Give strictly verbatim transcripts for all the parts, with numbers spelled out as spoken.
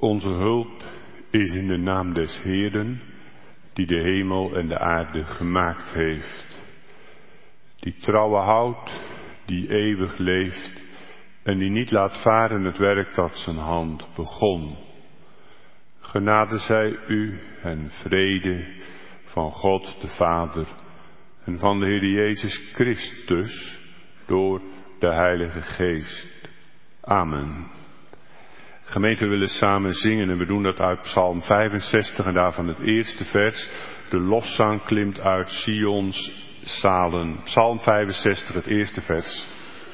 Onze hulp is in de naam des Heeren, die de hemel en de aarde gemaakt heeft. Die trouwe houdt, die eeuwig leeft en die niet laat varen het werk dat zijn hand begon. Genade zij u en vrede van God de Vader en van de Heer Jezus Christus door de Heilige Geest. Amen. Gemeente, we willen samen zingen en we doen dat uit Psalm vijfenzestig en daarvan het eerste vers. De lofzang klimt uit Sions zalen. Psalm vijfenzestig, het eerste vers.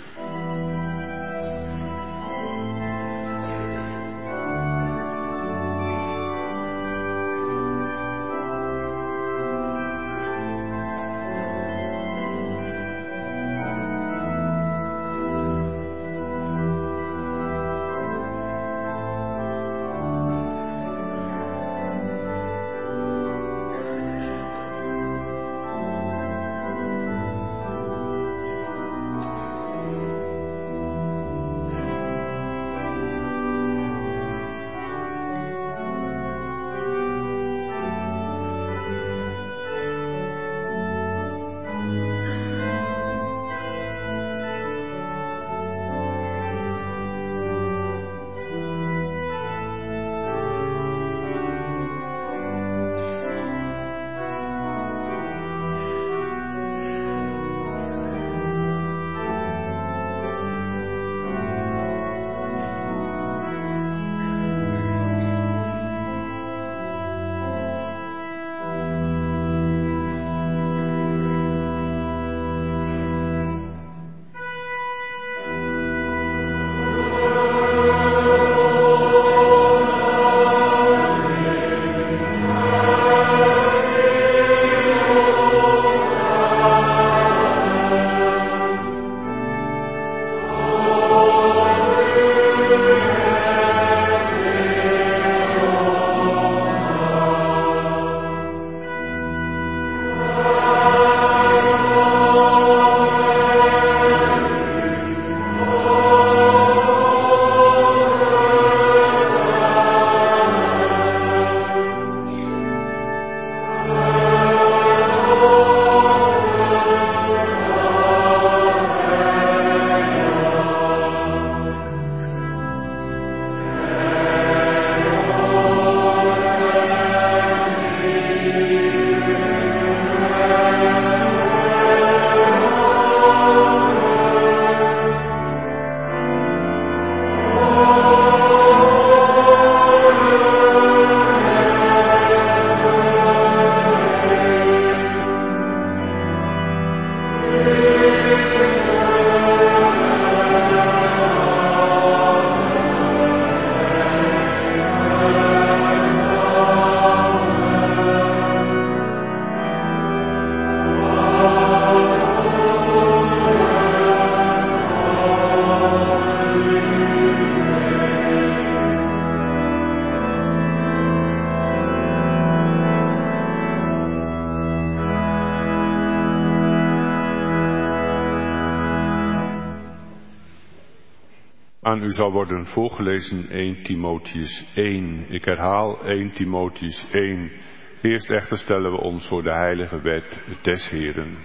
Aan u zal worden voorgelezen eerste Timotheüs één. Ik herhaal eerste Timotheüs één. Eerst echter stellen we ons voor de heilige wet des Heeren.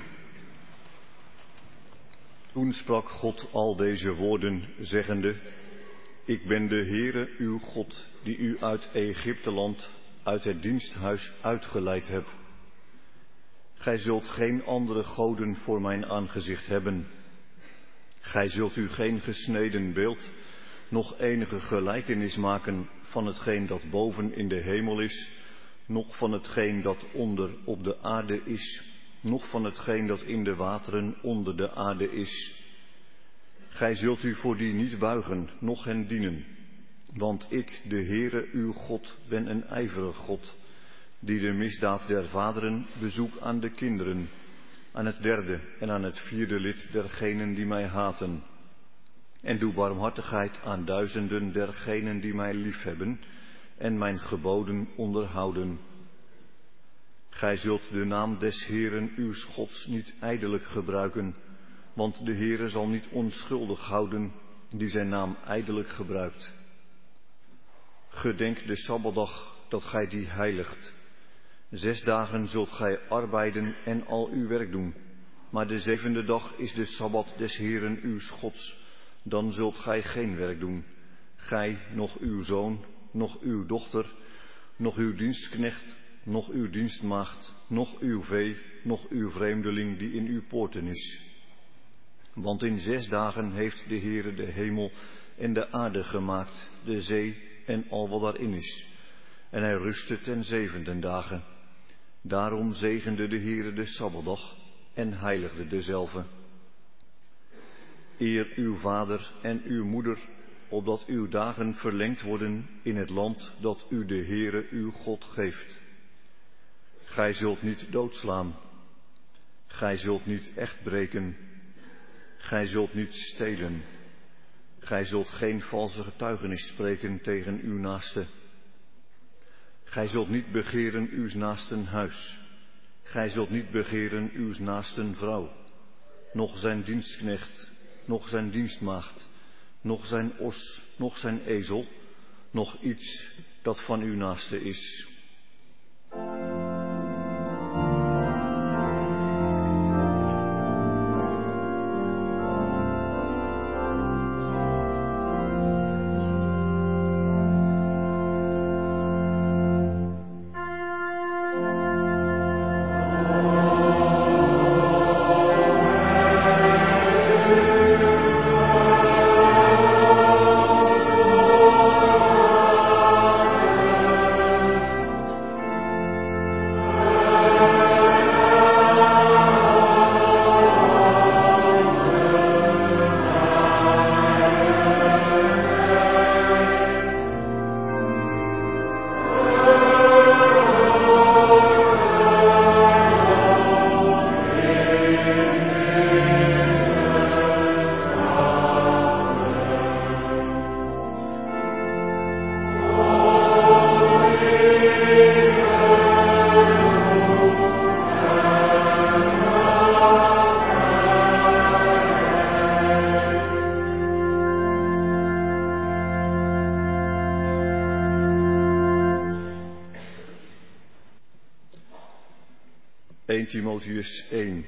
Toen sprak God al deze woorden, zeggende: Ik ben de Heere uw God, die u uit Egypteland, uit het diensthuis uitgeleid heb. Gij zult geen andere goden voor mijn aangezicht hebben. Gij zult u geen gesneden beeld, noch enige gelijkenis maken van hetgeen dat boven in de hemel is, noch van hetgeen dat onder op de aarde is, noch van hetgeen dat in de wateren onder de aarde is. Gij zult u voor die niet buigen, noch hen dienen, want ik, de Heere uw God, ben een ijverig God, die de misdaad der vaderen bezoek aan de kinderen, aan het derde en aan het vierde lid dergenen die mij haten. En doe barmhartigheid aan duizenden dergenen die mij liefhebben en mijn geboden onderhouden. Gij zult de naam des Heeren uws Gods niet ijdelijk gebruiken, want de Heere zal niet onschuldig houden die zijn naam ijdelijk gebruikt. Gedenk de Sabbatdag, dat gij die heiligt. Zes dagen zult gij arbeiden en al uw werk doen. Maar de zevende dag is de Sabbat des Heeren uws Gods. Dan zult gij geen werk doen. Gij, nog uw zoon, nog uw dochter, nog uw dienstknecht, nog uw dienstmaagd, nog uw vee, nog uw vreemdeling die in uw poorten is. Want in zes dagen heeft de Heere de hemel en de aarde gemaakt, de zee en al wat daarin is. En hij rustte ten zevende dagen. Daarom zegende de Heere de Sabbatdag en heiligde dezelve. Eer uw vader en uw moeder, opdat uw dagen verlengd worden in het land dat u de Heere uw God geeft. Gij zult niet doodslaan. Gij zult niet echt breken. Gij zult niet stelen. Gij zult geen valse getuigenis spreken tegen uw naaste. Gij zult niet begeren uws naasten huis. Gij zult niet begeren uws naasten vrouw, noch zijn dienstknecht, noch zijn dienstmaagd, noch zijn os, noch zijn ezel, noch iets dat van uw naaste is. eerste Timotheus één.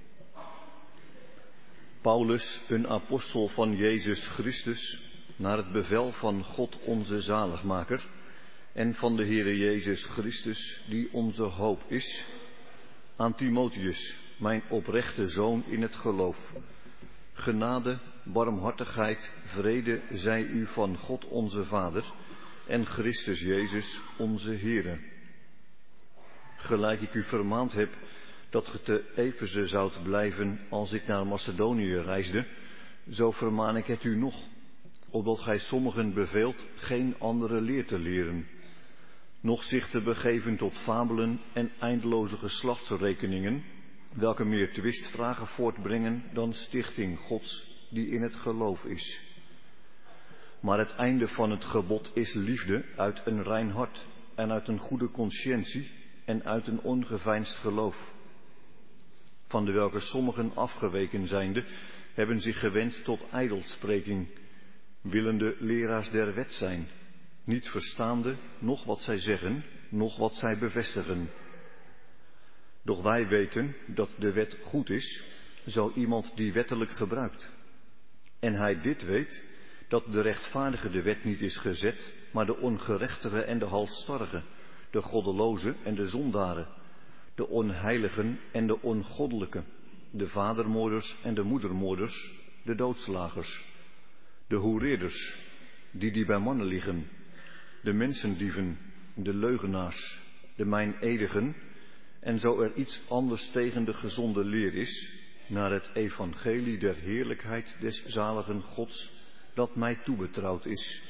Paulus, een apostel van Jezus Christus, naar het bevel van God onze zaligmaker en van de Heere Jezus Christus, die onze hoop is, aan Timotheus, mijn oprechte zoon in het geloof. Genade, barmhartigheid, vrede zij u van God onze Vader en Christus Jezus onze Heere. Gelijk ik u vermaand heb dat ge te Efeze zoudt blijven als ik naar Macedonië reisde, zo vermaan ik het u nog, opdat gij sommigen beveelt geen andere leer te leren, noch zich te begeven tot fabelen en eindeloze geslachtsrekeningen, welke meer twistvragen voortbrengen dan stichting Gods, die in het geloof is. Maar het einde van het gebod is liefde uit een rein hart en uit een goede consciëntie en uit een ongeveinsd geloof. Van de welke sommigen afgeweken zijnde, hebben zich gewend tot ijdelspreking, willende leraars der wet zijn, niet verstaande, noch wat zij zeggen, noch wat zij bevestigen. Doch wij weten dat de wet goed is, zo iemand die wettelijk gebruikt. En hij dit weet, dat de rechtvaardige de wet niet is gezet, maar de ongerechtige en de halsstarrige, de goddeloze en de zondaren, de onheiligen en de ongoddelijke, de vadermoorders en de moedermoorders, de doodslagers, de hoereerders, die die bij mannen liggen, de mensendieven, de leugenaars, de meineedigen, en zo er iets anders tegen de gezonde leer is, naar het evangelie der heerlijkheid des zaligen Gods, dat mij toebetrouwd is.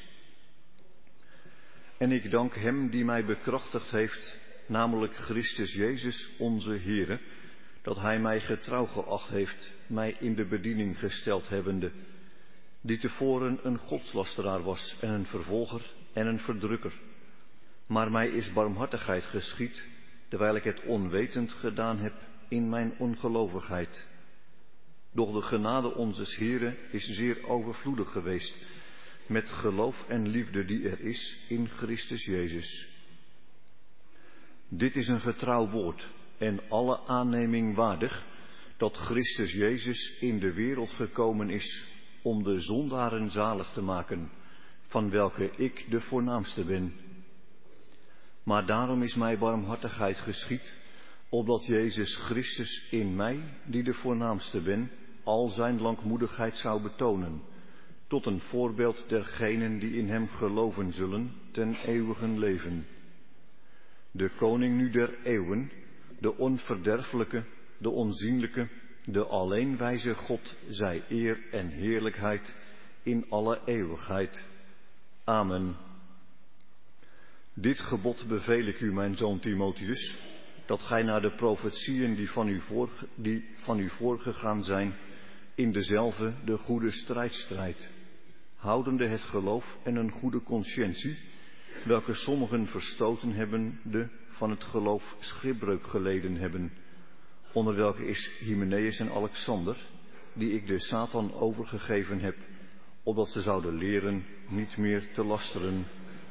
En ik dank hem die mij bekrachtigd heeft, namelijk Christus Jezus onze Heere, dat hij mij getrouw geacht heeft, mij in de bediening gesteld hebbende, die tevoren een godslasteraar was en een vervolger en een verdrukker. Maar mij is barmhartigheid geschied, terwijl ik het onwetend gedaan heb in mijn ongelovigheid. Doch de genade onzes Heere is zeer overvloedig geweest, met geloof en liefde die er is in Christus Jezus. Dit is een getrouw woord en alle aanneming waardig, dat Christus Jezus in de wereld gekomen is om de zondaren zalig te maken, van welke ik de voornaamste ben. Maar daarom is mij barmhartigheid geschied, opdat Jezus Christus in mij, die de voornaamste ben, al zijn langmoedigheid zou betonen, tot een voorbeeld dergenen die in hem geloven zullen ten eeuwigen leven. De koning nu der eeuwen, de onverderfelijke, de onzienlijke, de alleenwijze God, zij eer en heerlijkheid in alle eeuwigheid. Amen. Dit gebod beveel ik u, mijn zoon Timotheus, dat gij naar de profetieën die van u, voor, die van u voorgegaan zijn, in dezelfde de goede strijd strijdt, houdende het geloof en een goede conscientie, welke sommigen verstoten hebben, de van het geloof schipbreuk geleden hebben, onder welke is Hymenaeus en Alexander, die ik de Satan overgegeven heb, opdat ze zouden leren niet meer te lasteren.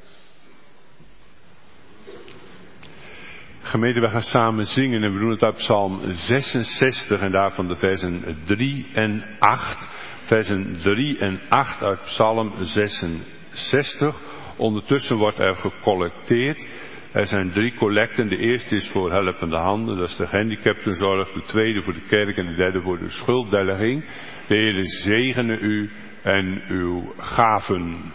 Gemeente, we gaan samen zingen en we doen het uit Psalm zesenzestig en daarvan de versen drie en acht. Versen drie en acht uit Psalm zesenzestig. Ondertussen wordt er gecollecteerd. Er zijn drie collecten. De eerste is voor helpende handen, dat is de gehandicaptenzorg. De tweede voor de kerk en de derde voor de schulddelging. De Heer zegene u en uw gaven.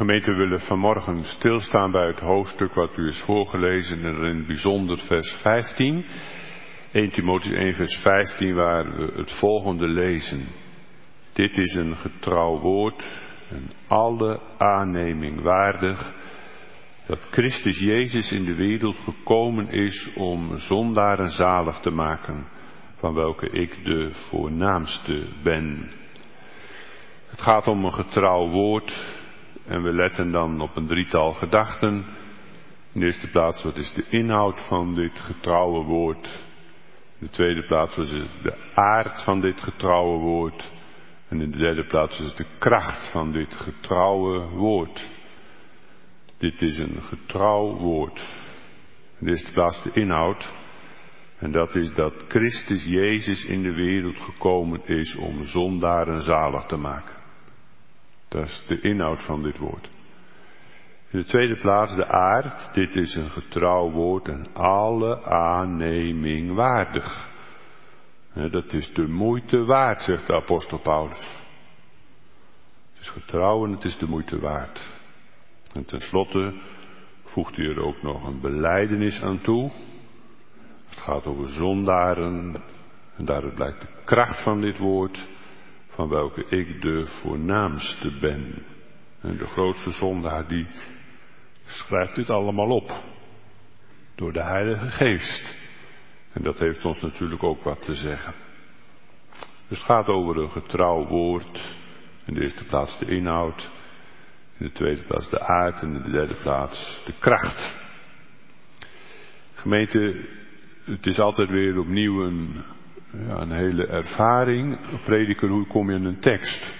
Gemeente, we willen vanmorgen stilstaan bij het hoofdstuk wat u is voorgelezen en in het bijzonder vers vijftien. eerste Timotheüs één vers vijftien waar we het volgende lezen. Dit is een getrouw woord, een alle aanneming waardig, dat Christus Jezus in de wereld gekomen is om zondaren zalig te maken, van welke ik de voornaamste ben. Het gaat om een getrouw woord en we letten dan op een drietal gedachten. In de eerste plaats, wat is de inhoud van dit getrouwe woord? In de tweede plaats, wat is de aard van dit getrouwe woord? En in de derde plaats, wat is de kracht van dit getrouwe woord? Dit is een getrouw woord. In de eerste plaats de inhoud. En dat is dat Christus Jezus in de wereld gekomen is om zondaren zalig te maken. Dat is de inhoud van dit woord. In de tweede plaats de aard. Dit is een getrouw woord en alle aanneming waardig. Dat is de moeite waard, zegt de apostel Paulus. Het is getrouw en het is de moeite waard. En tenslotte voegt hij er ook nog een belijdenis aan toe. Het gaat over zondaren. En daaruit blijkt de kracht van dit woord, van welke ik de voornaamste ben. En de grootste zondaar die schrijft dit allemaal op. Door de Heilige Geest. En dat heeft ons natuurlijk ook wat te zeggen. Dus het gaat over een getrouw woord. In de eerste plaats de inhoud. In de tweede plaats de aard. En in de derde plaats de kracht. Gemeente, het is altijd weer opnieuw een, ja, een hele ervaring. Prediker, hoe kom je in een tekst?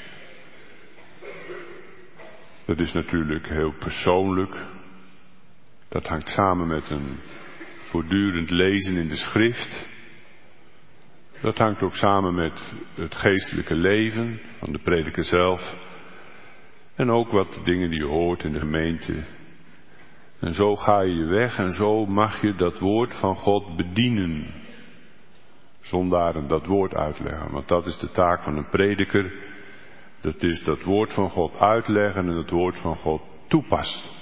Dat is natuurlijk heel persoonlijk. Dat hangt samen met een voortdurend lezen in de schrift. Dat hangt ook samen met het geestelijke leven van de prediker zelf. En ook wat dingen die je hoort in de gemeente. En zo ga je je weg en zo mag je dat woord van God bedienen. Zondaren dat woord uitleggen. Want dat is de taak van een prediker. Dat is dat woord van God uitleggen en het woord van God toepassen.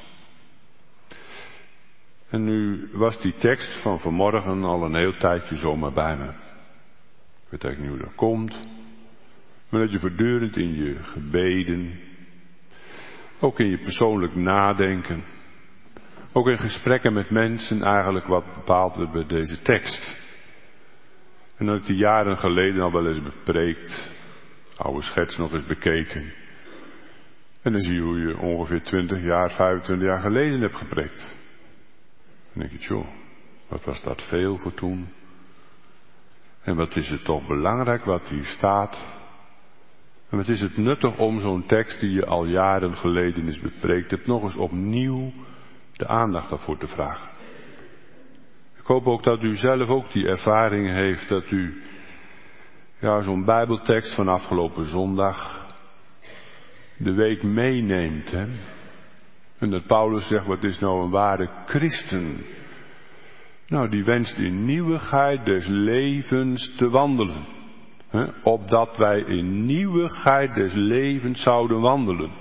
En nu was die tekst van vanmorgen al een heel tijdje zomaar bij me. Ik weet eigenlijk niet hoe dat komt. Maar dat je voortdurend in je gebeden, ook in je persoonlijk nadenken, ook in gesprekken met mensen eigenlijk wat bepaald werd bij deze tekst. En dat ik die jaren geleden al wel eens bepreekt, oude schets nog eens bekeken. En dan zie je hoe je ongeveer twintig jaar, vijfentwintig jaar geleden hebt gepreekt. Dan denk je, joh, wat was dat veel voor toen? En wat is het toch belangrijk wat hier staat? En wat is het nuttig om zo'n tekst die je al jaren geleden is bepreekt hebt, nog eens opnieuw de aandacht daarvoor te vragen. Ik hoop ook dat u zelf ook die ervaring heeft, dat u ja, zo'n Bijbeltekst van afgelopen zondag de week meeneemt. Hè? En dat Paulus zegt, wat is nou een ware christen? Nou, die wenst in nieuwigheid des levens te wandelen. Hè? Opdat wij in nieuwigheid des levens zouden wandelen.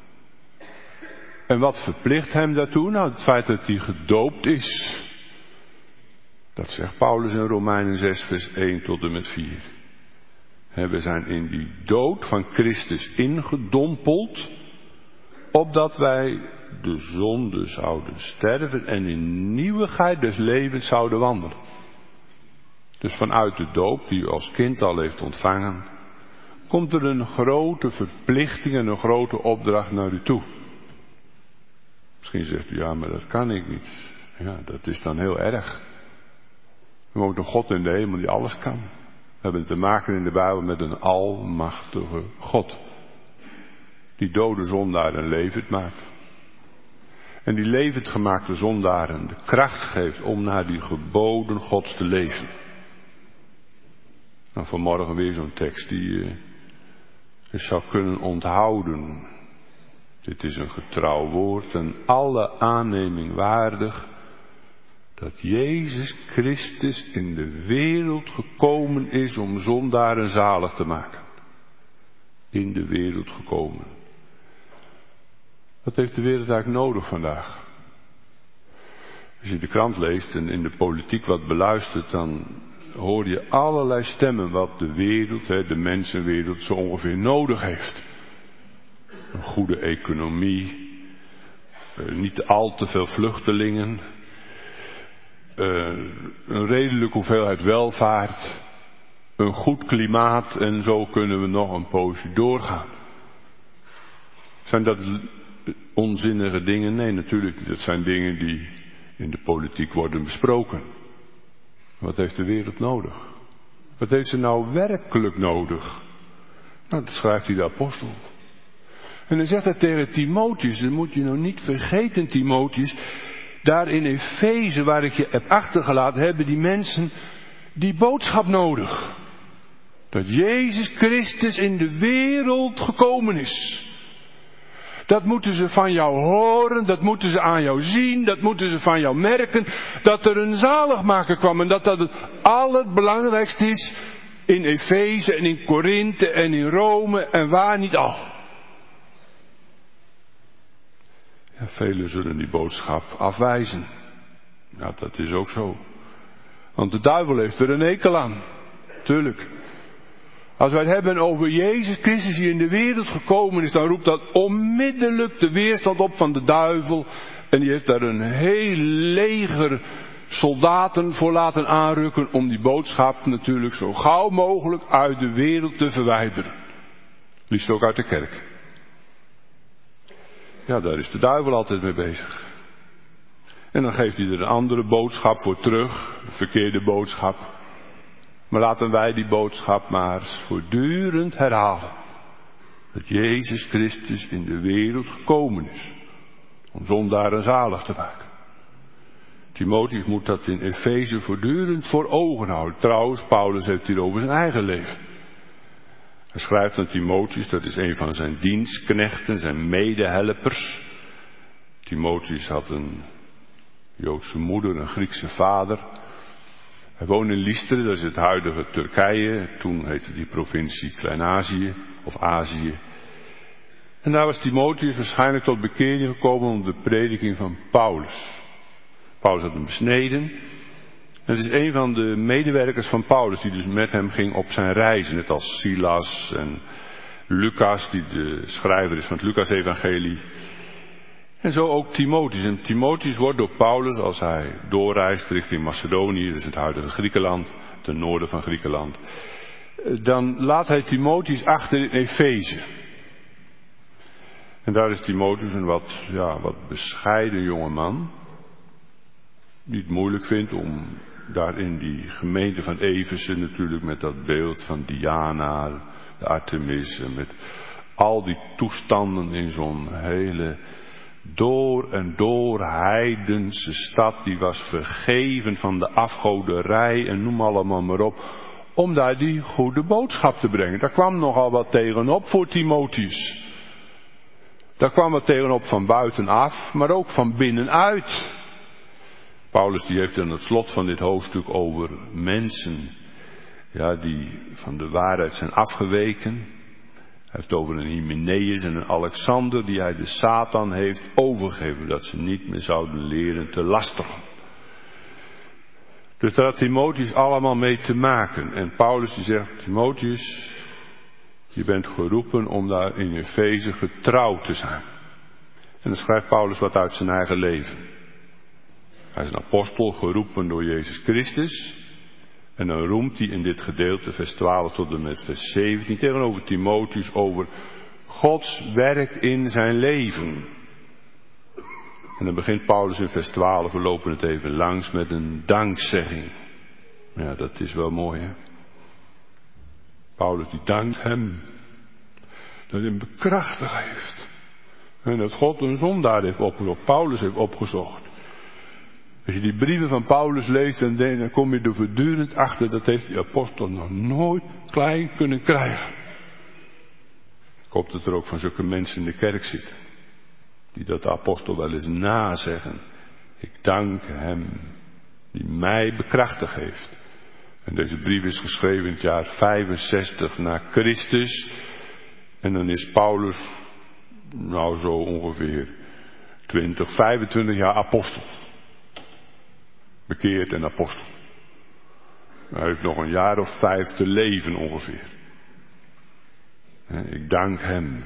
En wat verplicht hem daartoe? Nou, het feit dat hij gedoopt is. Dat zegt Paulus in Romeinen zes vers één tot en met vier. We zijn in die dood van Christus ingedompeld, opdat wij de zonde zouden sterven en in nieuwigheid des levens zouden wandelen. Dus vanuit de doop, die u als kind al heeft ontvangen, komt er een grote verplichting en een grote opdracht naar u toe. Misschien zegt u, ja, maar dat kan ik niet. Ja, dat is dan heel erg. We woont een God in de hemel die alles kan. We hebben te maken in de Bijbel met een almachtige God. Die dode zondaren levend maakt. En die levend gemaakte zondaren de kracht geeft om naar die geboden Gods te leven. Nou, vanmorgen weer zo'n tekst die je zou kunnen onthouden. Dit is een getrouw woord en alle aanneming waardig, dat Jezus Christus in de wereld gekomen is om zondaren zalig te maken. In de wereld gekomen. Wat heeft de wereld eigenlijk nodig vandaag? Als je de krant leest en in de politiek wat beluistert, dan hoor je allerlei stemmen wat de wereld, de mensenwereld, zo ongeveer nodig heeft. Een goede economie, niet al te veel vluchtelingen, een redelijke hoeveelheid welvaart, een goed klimaat en zo kunnen we nog een poosje doorgaan. Zijn dat onzinnige dingen? Nee, natuurlijk niet. Dat zijn dingen die in de politiek worden besproken. Wat heeft de wereld nodig? Wat heeft ze nou werkelijk nodig? Nou, dat schrijft hij de apostel. En dan zegt hij tegen Timotheus, dat moet je nou niet vergeten, Timotheus, daar in Efeze, waar ik je heb achtergelaten, hebben die mensen die boodschap nodig. Dat Jezus Christus in de wereld gekomen is. Dat moeten ze van jou horen, dat moeten ze aan jou zien, dat moeten ze van jou merken. Dat er een zaligmaker kwam en dat dat het allerbelangrijkste is in Efeze en in Korinthe en in Rome en waar niet al. Ja, velen zullen die boodschap afwijzen. Nou, dat is ook zo. Want de duivel heeft er een hekel aan. Tuurlijk. Als wij het hebben over Jezus Christus die in de wereld gekomen is, dan roept dat onmiddellijk de weerstand op van de duivel. En die heeft daar een heel leger soldaten voor laten aanrukken om die boodschap natuurlijk zo gauw mogelijk uit de wereld te verwijderen. Liefst ook uit de kerk. Ja, daar is de duivel altijd mee bezig. En dan geeft hij er een andere boodschap voor terug, een verkeerde boodschap. Maar laten wij die boodschap maar voortdurend herhalen. Dat Jezus Christus in de wereld gekomen is. Om zondaren zalig te maken. Timotheus moet dat in Efeze voortdurend voor ogen houden. Trouwens, Paulus heeft hier over zijn eigen leven. Hij schrijft aan Timotheus, dat is een van zijn dienstknechten, zijn medehelpers. Timotheus had een Joodse moeder, een Griekse vader. Hij woonde in Lystra, dat is het huidige Turkije. Toen heette die provincie Klein-Azië of Azië. En daar was Timotheus waarschijnlijk tot bekering gekomen om de prediking van Paulus. Paulus had hem besneden. En het is een van de medewerkers van Paulus die dus met hem ging op zijn reizen. Net als Silas en Lucas, die de schrijver is van het Lucas-evangelie. En zo ook Timotheus. En Timotheus wordt door Paulus, als hij doorreist richting Macedonië, dus het huidige Griekenland, ten noorden van Griekenland, dan laat hij Timotheus achter in Efeze. En daar is Timotheus een wat, ja, wat bescheiden jongeman, die het moeilijk vindt om daar in die gemeente van Efeze natuurlijk met dat beeld van Diana, de Artemis, en met al die toestanden in zo'n hele door en door heidense stad, die was vergeven van de afgoderij en noem allemaal maar op, om daar die goede boodschap te brengen. Daar kwam nogal wat tegenop voor Timotheus. Daar kwam wat tegenop van buitenaf, maar ook van binnenuit. Paulus die heeft in het slot van dit hoofdstuk over mensen, ja, die van de waarheid zijn afgeweken. Hij heeft over een Hymenaeus en een Alexander die hij de Satan heeft overgegeven, dat ze niet meer zouden leren te lasteren. Dus daar had Timotheus allemaal mee te maken. En Paulus die zegt, Timotheus, je bent geroepen om daar in Efeze getrouw te zijn. En dan schrijft Paulus wat uit zijn eigen leven. Hij is een apostel geroepen door Jezus Christus. En dan roemt hij in dit gedeelte, vers twaalf tot en met vers zeventien, tegenover Timotheus over Gods werk in zijn leven. En dan begint Paulus in vers twaalf, we lopen het even langs, met een dankzegging. Ja, dat is wel mooi, hè. Paulus die dankt hem, dat hij hem bekrachtigd heeft. En dat God een zondaar heeft opgezocht, Paulus heeft opgezocht. Als je die brieven van Paulus leest, dan, dan kom je er voortdurend achter, dat heeft die apostel nog nooit klein kunnen krijgen. Ik hoop dat er ook van zulke mensen in de kerk zitten, die dat de apostel wel eens nazeggen. Ik dank hem, die mij bekrachtigd heeft. En deze brief is geschreven in het jaar vijfenzestig na Christus. En dan is Paulus, nou zo ongeveer twintig, vijfentwintig jaar apostel. Bekeerd en apostel. Hij heeft nog een jaar of vijf te leven ongeveer. Ik dank hem.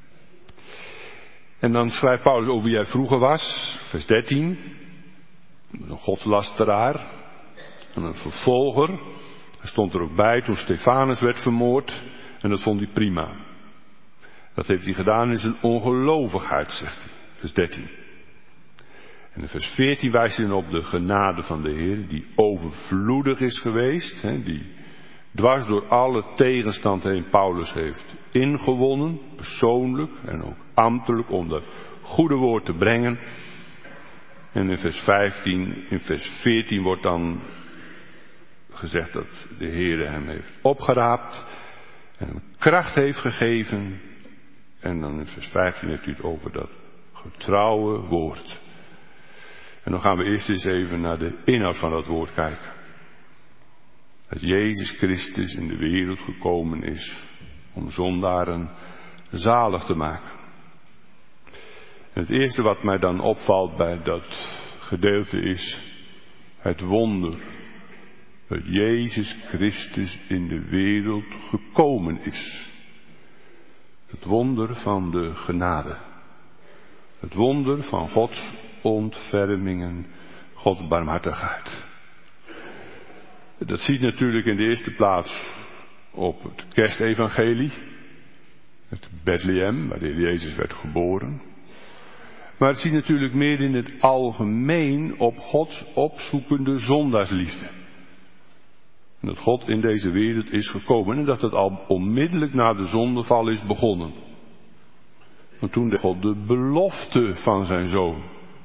En dan schrijft Paulus over wie hij vroeger was, vers dertien. Een godslasteraar. En een vervolger. Hij stond er ook bij toen Stefanus werd vermoord. En dat vond hij prima. Dat heeft hij gedaan in zijn ongelovigheid, zegt hij. Vers dertien. En in vers veertien wijst hij dan op de genade van de Heer, die overvloedig is geweest. Hè, die dwars door alle tegenstand heen Paulus heeft ingewonnen, persoonlijk en ook ambtelijk, om dat goede woord te brengen. En in vers vijftien, in vers veertien wordt dan gezegd dat de Heer hem heeft opgeraapt en hem kracht heeft gegeven. En dan in vers vijftien heeft hij het over dat getrouwe woord. En dan gaan we eerst eens even naar de inhoud van dat woord kijken. Dat Jezus Christus in de wereld gekomen is om zondaren zalig te maken. En het eerste wat mij dan opvalt bij dat gedeelte is het wonder dat Jezus Christus in de wereld gekomen is. Het wonder van de genade. Het wonder van Gods ontfermingen, Gods barmhartigheid. Dat ziet natuurlijk in de eerste plaats op het kerstevangelie. Het Bethlehem, waar de Heer Jezus werd geboren. Maar het ziet natuurlijk meer in het algemeen op Gods opzoekende zondaarsliefde. En dat God in deze wereld is gekomen en dat het al onmiddellijk na de zondeval is begonnen. Want toen deed God de belofte van zijn zoon.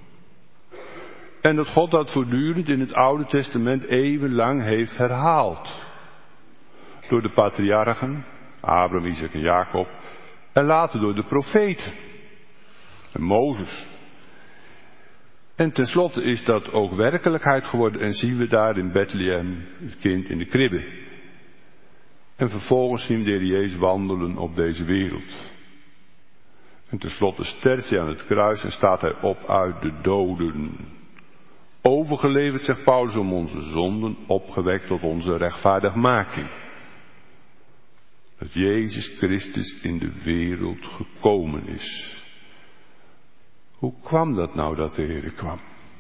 En dat God dat voortdurend in het Oude Testament eeuwenlang heeft herhaald. Door de patriarchen, Abraham, Isaac en Jacob. En later door de profeten. En Mozes. En tenslotte is dat ook werkelijkheid geworden. En zien we daar in Bethlehem het kind in de kribbe. En vervolgens zien we de Heer Jezus wandelen op deze wereld. En tenslotte sterft hij aan het kruis en staat hij op uit de doden. Overgeleverd, zegt Paulus, om onze zonden, opgewekt tot onze rechtvaardigmaking. Dat Jezus Christus in de wereld gekomen is. Hoe kwam dat nou dat de Heer kwam?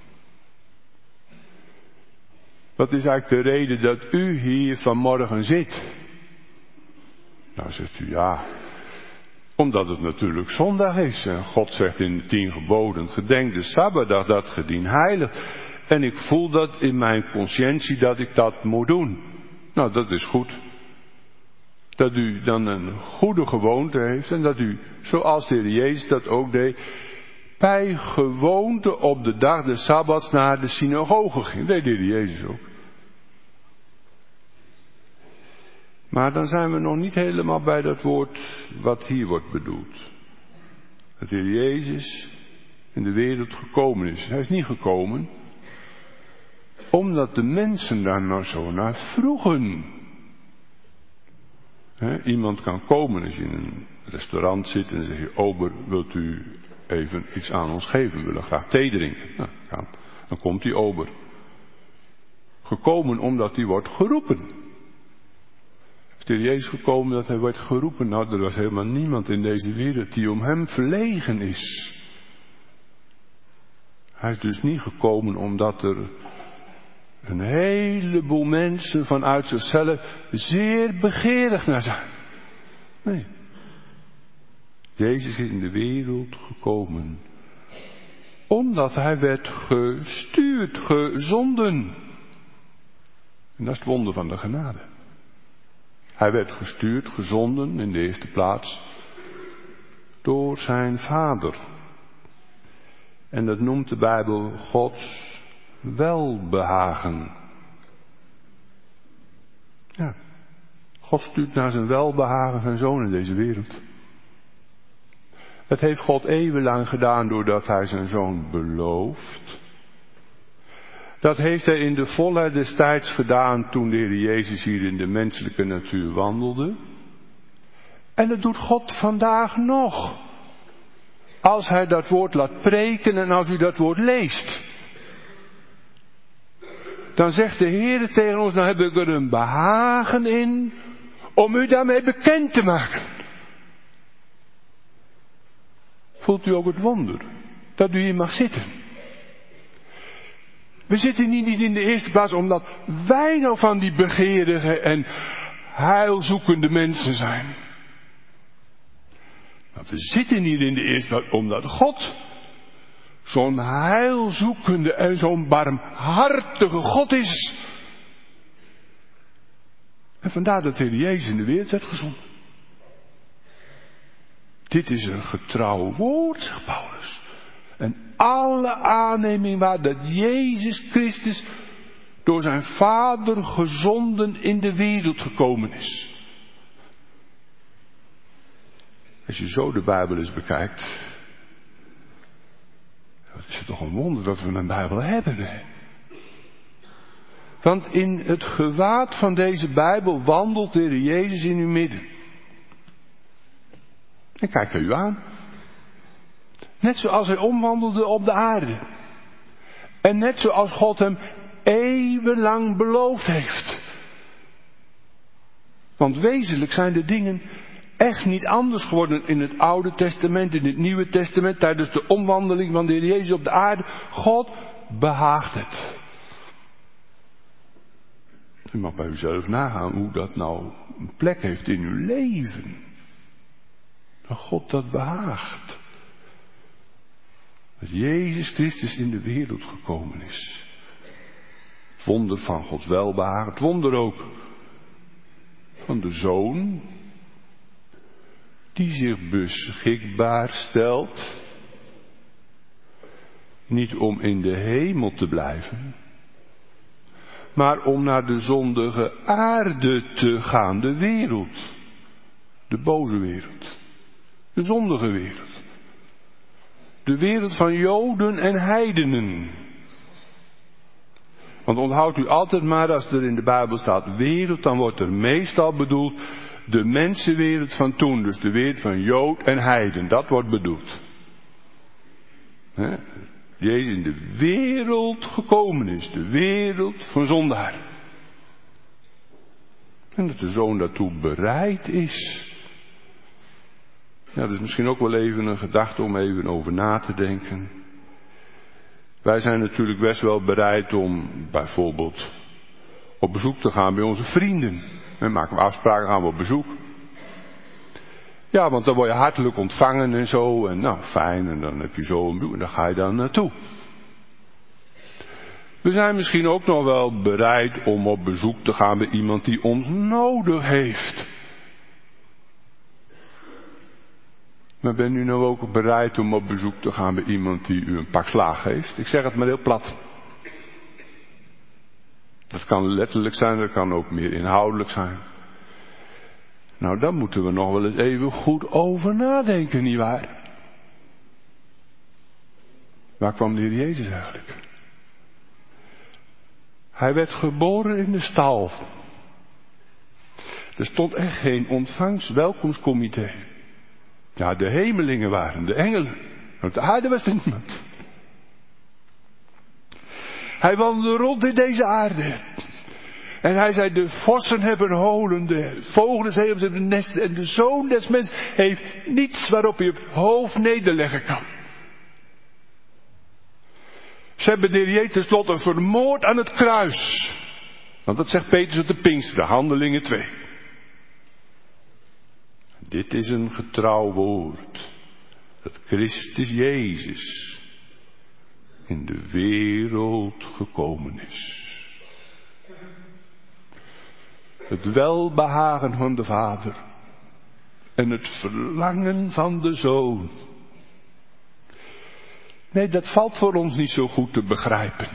Wat is eigenlijk de reden dat u hier vanmorgen zit? Nou zegt u ja, omdat het natuurlijk zondag is. En God zegt in de tien geboden, gedenk de Sabbatdag dat ge dien heiligt. En ik voel dat in mijn conscientie dat ik dat moet doen. Nou, dat is goed. Dat u dan een goede gewoonte heeft en dat u, zoals de Heer Jezus dat ook deed, bij gewoonte op de dag des Sabbats naar de synagoge ging. Dat deed de Heer Jezus ook. Maar dan zijn we nog niet helemaal bij dat woord wat hier wordt bedoeld. Dat de Heer Jezus in de wereld gekomen is. Hij is niet gekomen omdat de mensen daar nou zo naar vroegen. He, iemand kan komen als je in een restaurant zit en dan zeg je, ober, wilt u even iets aan ons geven? We willen graag thee drinken. Nou, kan. Dan komt die ober. Gekomen omdat hij wordt geroepen. Is de Heer Jezus gekomen dat hij wordt geroepen? Nou, er was helemaal niemand in deze wereld die om hem verlegen is. Hij is dus niet gekomen omdat er een heleboel mensen vanuit zichzelf zeer begeerig naar zijn. Nee. Jezus is in de wereld gekomen omdat hij werd gestuurd, gezonden. En dat is het wonder van de genade. Hij werd gestuurd, gezonden in de eerste plaats door zijn Vader. En dat noemt de Bijbel Gods welbehagen. Ja, God stuurt naar zijn welbehagen zijn zoon in deze wereld. Het heeft God eeuwenlang gedaan doordat hij zijn zoon belooft. Dat heeft hij in de volheid des tijds gedaan toen de Heer Jezus hier in de menselijke natuur wandelde. En dat doet God vandaag nog. als hij dat woord laat preken en als u dat woord leest. Dan zegt de Heer tegen ons, nou heb ik er een behagen in om u daarmee bekend te maken. Voelt u ook het wonder dat u hier mag zitten? We zitten hier niet in de eerste plaats omdat wij nou van die begeerige en heilzoekende mensen zijn. Maar we zitten hier in de eerste plaats omdat God zo'n heilzoekende en zo'n barmhartige God is. En vandaar dat de Heer Jezus in de wereld werd gezonden. Dit is een getrouw woord, zegt Paulus. En alle aanneming waar dat Jezus Christus door zijn Vader gezonden in de wereld gekomen is. Als je zo de Bijbel eens bekijkt, het is toch een wonder dat we een Bijbel hebben, hè? Want in het gewaad van deze Bijbel wandelt de Heer Jezus in uw midden. En kijkt hij u aan. Net zoals hij omwandelde op de aarde. En net zoals God hem eeuwenlang beloofd heeft. Want wezenlijk zijn de dingen echt niet anders geworden in het Oude Testament, in het Nieuwe Testament, tijdens de omwandeling van de Heer Jezus op de aarde. God behaagt het. U mag bij uzelf nagaan hoe dat nou een plek heeft in uw leven. Dat God dat behaagt. Dat Jezus Christus in de wereld gekomen is. Het wonder van Gods welbehagen. Het wonder ook van de Zoon. Die zich beschikbaar stelt. Niet om in de hemel te blijven. Maar om naar de zondige aarde te gaan. De wereld. De boze wereld. De zondige wereld. De wereld van Joden en heidenen. Want onthoudt u altijd maar, als er in de Bijbel staat wereld, dan wordt er meestal bedoeld de mensenwereld van toen. Dus de wereld van Jood en heiden. Dat wordt bedoeld. He? Jezus in de wereld gekomen is. De wereld van zondaar. En dat de Zoon daartoe bereid is. Ja, dat is misschien ook wel even een gedachte om even over na te denken. Wij zijn natuurlijk best wel bereid om bijvoorbeeld op bezoek te gaan bij onze vrienden. En maken we afspraken, gaan we op bezoek. Ja, want dan word je hartelijk ontvangen en zo. En nou, fijn. En dan heb je zo een bezoek en daar ga je dan naartoe. We zijn misschien ook nog wel bereid om op bezoek te gaan bij iemand die ons nodig heeft. Maar ben u nou ook bereid om op bezoek te gaan bij iemand die u een pak slaag geeft? Ik zeg het maar heel plat. Dat kan letterlijk zijn, dat kan ook meer inhoudelijk zijn. Nou, daar moeten we nog wel eens even goed over nadenken, nietwaar? Waar kwam de Heer Jezus eigenlijk? Hij werd geboren in de stal. Er stond echt geen ontvangst-welkomstcomité. Ja, de hemelingen waren, de engelen. Op de aarde was er niemand. Hij wandelde rond in deze aarde. En hij zei, de vossen hebben holen, de vogels hebben nesten. En de Zoon des Mensen heeft niets waarop hij het hoofd nederleggen kan. Ze hebben de Heer Jezus tenslotte vermoord aan het kruis. Want dat zegt Petrus op de Pinksteren, Handelingen twee. Dit is een getrouw woord. Dat Christus Jezus in de wereld gekomen is. Het welbehagen van de Vader. En het verlangen van de Zoon. Nee, dat valt voor ons niet zo goed te begrijpen.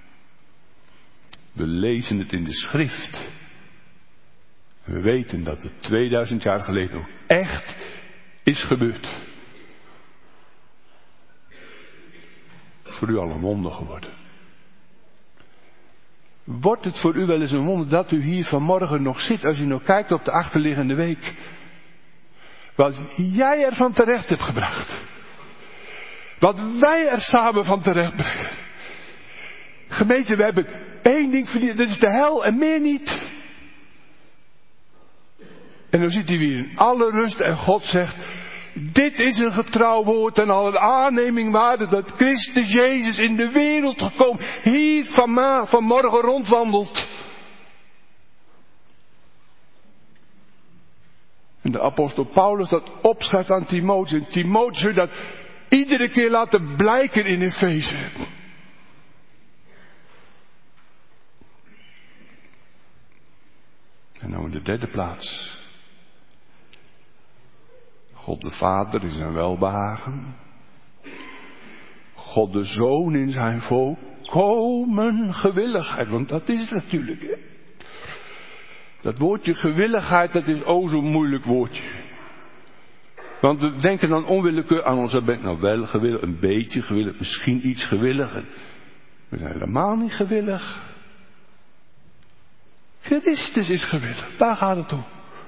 We lezen het in de schrift. We weten dat het tweeduizend jaar geleden ook echt is gebeurd. Voor u al een wonder geworden. Wordt het voor u wel eens een wonder dat u hier vanmorgen nog zit, als u nog kijkt op de achterliggende week? Wat jij ervan terecht hebt gebracht. Wat wij er samen van terecht brengen. Gemeente, we hebben één ding verdiend. Dat is de hel en meer niet. En dan zit hij weer in alle rust en God zegt, dit is een getrouw woord en al een aanneming waarde dat Christus Jezus in de wereld gekomen, hier van ma, vanmorgen rondwandelt. En de apostel Paulus dat opschrijft aan Timotheus. En Timotheus zult dat iedere keer laten blijken in Efeze. En nou in de derde plaats. God de Vader in zijn welbehagen. God de Zoon in zijn volkomen gewilligheid. Want dat is het natuurlijk. Hè? Dat woordje gewilligheid, dat is o zo'n moeilijk woordje. Want we denken dan onwillekeurig aan ons, ben ik nou wel gewillig, een beetje gewillig, misschien iets gewillig. We zijn helemaal niet gewillig. Christus is gewillig, daar gaat het om.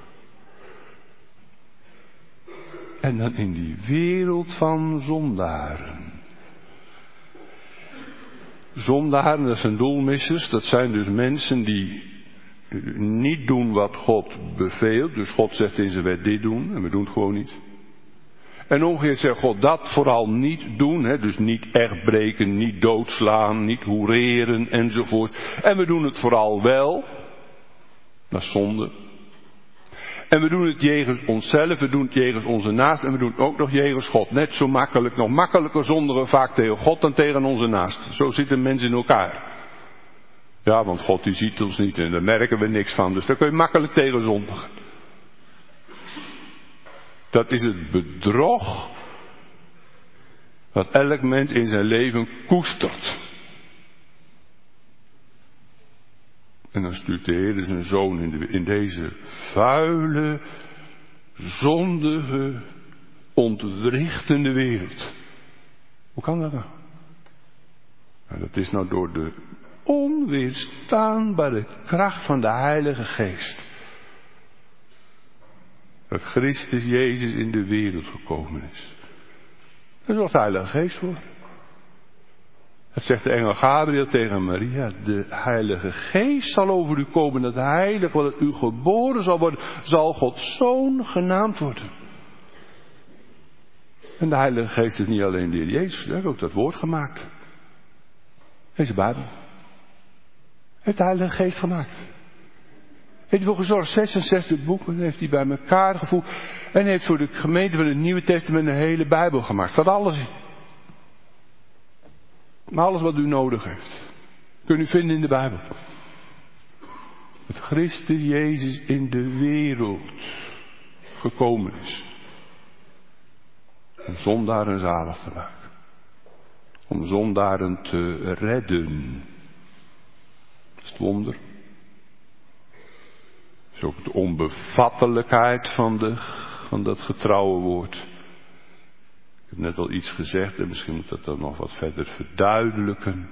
En dan in die wereld van zondaren. Zondaren, dat zijn doelmissers, dat zijn dus mensen die niet doen wat God beveelt. Dus God zegt in zijn wet dit doen en we doen het gewoon niet. En omgekeerd zegt God dat vooral niet doen. Hè? Dus niet echt breken, niet doodslaan, niet hoereren enzovoort. En we doen het vooral wel. Dat is zonde. En we doen het jegens onszelf, we doen het jegens onze naast en we doen het ook nog jegens God. Net zo makkelijk, nog makkelijker zondigen vaak tegen God dan tegen onze naast. Zo zitten mensen in elkaar. Ja, want God die ziet ons niet en daar merken we niks van. Dus daar kun je makkelijk tegen zondigen. Dat is het bedrog wat elk mens in zijn leven koestert. En dan stuurt de Heer zijn zoon in, de, in deze vuile, zondige, ontwrichtende wereld. Hoe kan dat nou? Nou, dat is nou door de onweerstaanbare kracht van de Heilige Geest. Dat Christus Jezus in de wereld gekomen is. Dat is wat de Heilige Geest voor. Dat zegt de engel Gabriel tegen Maria. De Heilige Geest zal over u komen. Dat heilige wat u geboren zal worden, zal Gods Zoon genaamd worden. En de Heilige Geest is niet alleen de Heer Jezus. Hij heeft ook dat woord gemaakt. Deze Bijbel. Heeft de Heilige Geest gemaakt. Heeft ervoor gezorgd, zesenzestig boeken heeft hij bij elkaar gevoegd. En heeft voor de gemeente van het Nieuwe Testament een hele Bijbel gemaakt. Staat alles in. Maar alles wat u nodig heeft. Kunt u vinden in de Bijbel. Dat Christus Jezus in de wereld gekomen is. Om zondaren zalig te maken. Om zondaren te redden. Dat is het wonder. Dat is ook de onbevattelijkheid van, de, van dat getrouwe woord. Ik heb net al iets gezegd en misschien moet dat dan nog wat verder verduidelijken.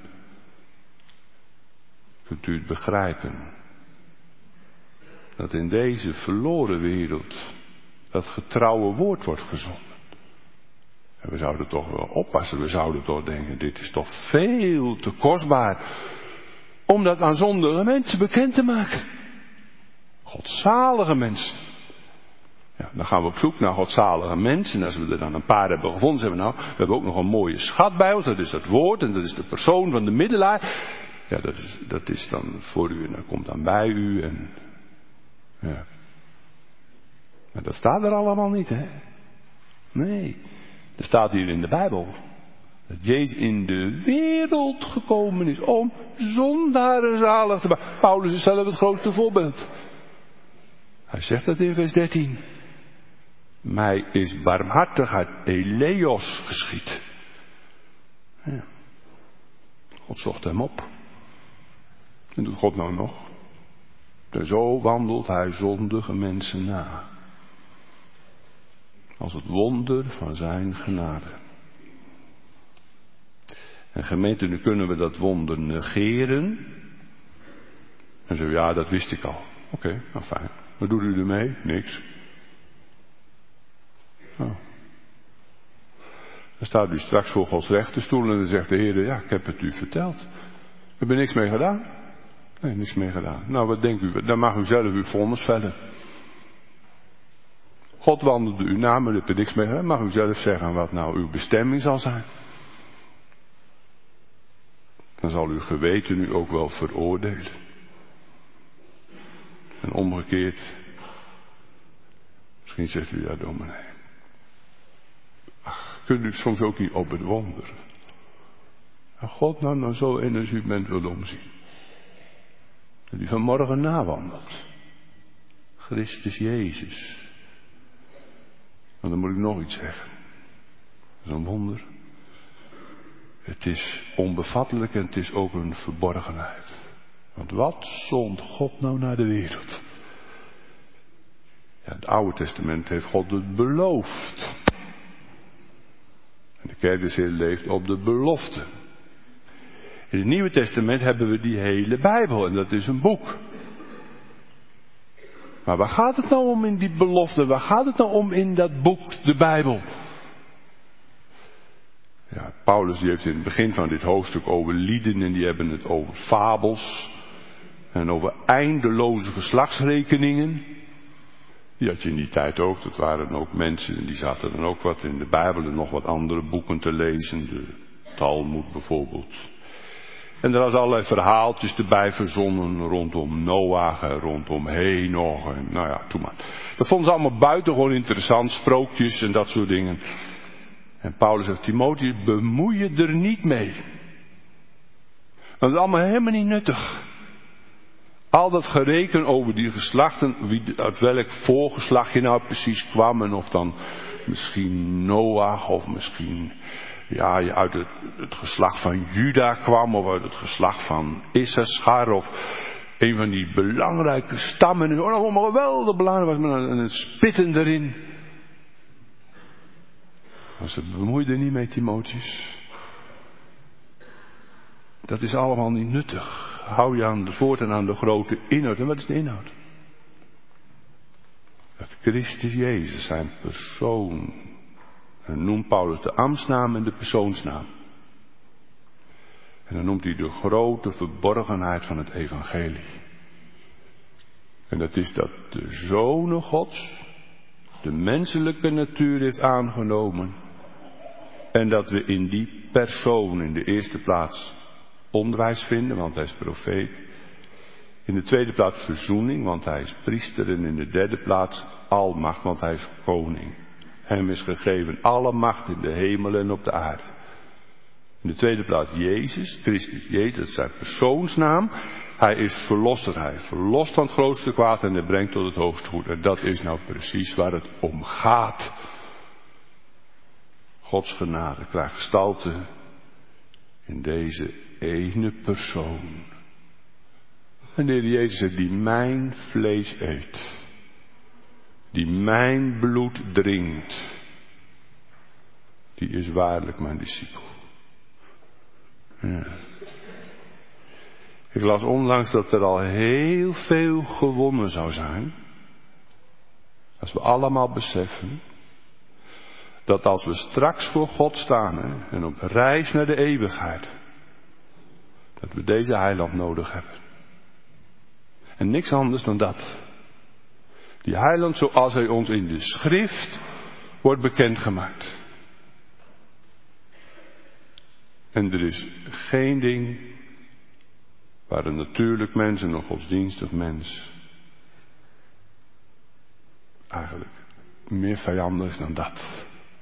Kunt u het begrijpen? Dat in deze verloren wereld dat getrouwe woord wordt gezonden. En we zouden toch wel oppassen. We zouden toch denken, dit is toch veel te kostbaar om dat aan zondige mensen bekend te maken. Godzalige mensen. Ja, dan gaan we op zoek naar godzalige mensen. En als we er dan een paar hebben gevonden, zeggen we nou, we hebben ook nog een mooie schat bij ons. Dat is dat woord en dat is de persoon van de middelaar. Ja, dat is, dat is dan voor u en dat komt dan bij u. En, ja. Maar dat staat er allemaal niet, hè. Nee, dat staat hier in de Bijbel. Dat Jezus in de wereld gekomen is om zondaren zalig te maken. Paulus is zelf het grootste voorbeeld. Hij zegt dat in vers dertien. Mij is barmhartigheid eleos geschied. Ja. God zocht hem op. En doet God nou nog. En zo wandelt hij zondige mensen na. Als het wonder van zijn genade. En gemeente, nu kunnen we dat wonder negeren. En zo, ja, dat wist ik al. Oké, okay, nou fijn. Wat doet u ermee? Niks. Oh. Dan staat u straks voor Gods rechterstoel en dan zegt de Heer, ja, ik heb het u verteld. Ik heb er niks mee gedaan. Nee, niks mee gedaan. Nou, wat denkt u? Dan mag u zelf uw vonnis vellen. God wandelde u na, maar u hebt er niks mee gedaan. Mag u zelf zeggen wat nou uw bestemming zal zijn. Dan zal uw geweten u ook wel veroordelen. En omgekeerd. Misschien zegt u, ja dominee. Ach, kunt u soms ook niet op het wonder. En God nou, nou zo in als u bent wil omzien. Dat u vanmorgen nawandelt. Christus Jezus. En dan moet ik nog iets zeggen. Dat is een wonder. Het is onbevattelijk en het is ook een verborgenheid. Want wat zond God nou naar de wereld? Ja, het Oude Testament heeft God het beloofd. En de kerk des Heeren leeft op de belofte. In het Nieuwe Testament hebben we die hele Bijbel en dat is een boek. Maar waar gaat het nou om in die belofte? Waar gaat het nou om in dat boek, de Bijbel? Ja, Paulus die heeft in het begin van dit hoofdstuk over lieden en die hebben het over fabels. En over eindeloze geslachtsrekeningen. Die had je in die tijd ook. Dat waren ook mensen die zaten dan ook wat in de Bijbel en nog wat andere boeken te lezen. De Talmud bijvoorbeeld. En er was allerlei verhaaltjes erbij verzonnen rondom Noach en rondom Henoch. En nou ja, toen maar. Dat vonden ze allemaal buitengewoon interessant, sprookjes en dat soort dingen. En Paulus zegt, Timotheus, bemoei je er niet mee. Dat is allemaal helemaal niet nuttig. Al dat gereken over die geslachten, wie, uit welk voorgeslacht je nou precies kwam. En of dan misschien Noach of misschien ja, je uit het, het geslacht van Juda kwam. Of uit het geslacht van Issachar of een van die belangrijke stammen. En allemaal geweldig belangrijk was met een spitten erin. Maar ze bemoeide er niet mee, Timotheus. Dat is allemaal niet nuttig. Hou je aan de voort en aan de grote inhoud. En wat is de inhoud? Dat Christus Jezus, zijn persoon. En noemt Paulus de ambtsnaam en de persoonsnaam. En dan noemt hij de grote verborgenheid van het evangelie. En dat is dat de Zoon Gods de menselijke natuur heeft aangenomen. En dat we in die persoon in de eerste plaats onderwijs vinden, want hij is profeet. In de tweede plaats verzoening, want hij is priester. En in de derde plaats almacht, want hij is koning. Hem is gegeven alle macht in de hemel en op de aarde. In de tweede plaats Jezus, Christus Jezus, dat is zijn persoonsnaam. Hij is verlosser, hij verlost van het grootste kwaad en hij brengt tot het hoogste goed. En dat is nou precies waar het om gaat. Gods genade krijgt gestalte in deze ene persoon. En de Heer Jezus zegt, die mijn vlees eet, die mijn bloed drinkt, die is waarlijk mijn discipel. Ja. Ik las onlangs dat er al heel veel gewonnen zou zijn. Als we allemaal beseffen dat als we straks voor God staan hè, en op reis naar de eeuwigheid, dat we deze heiland nodig hebben. En niks anders dan dat. Die heiland zoals hij ons in de schrift wordt bekendgemaakt. En er is geen ding waar een natuurlijk mens en een godsdienstig mens eigenlijk meer vijandig is dan dat.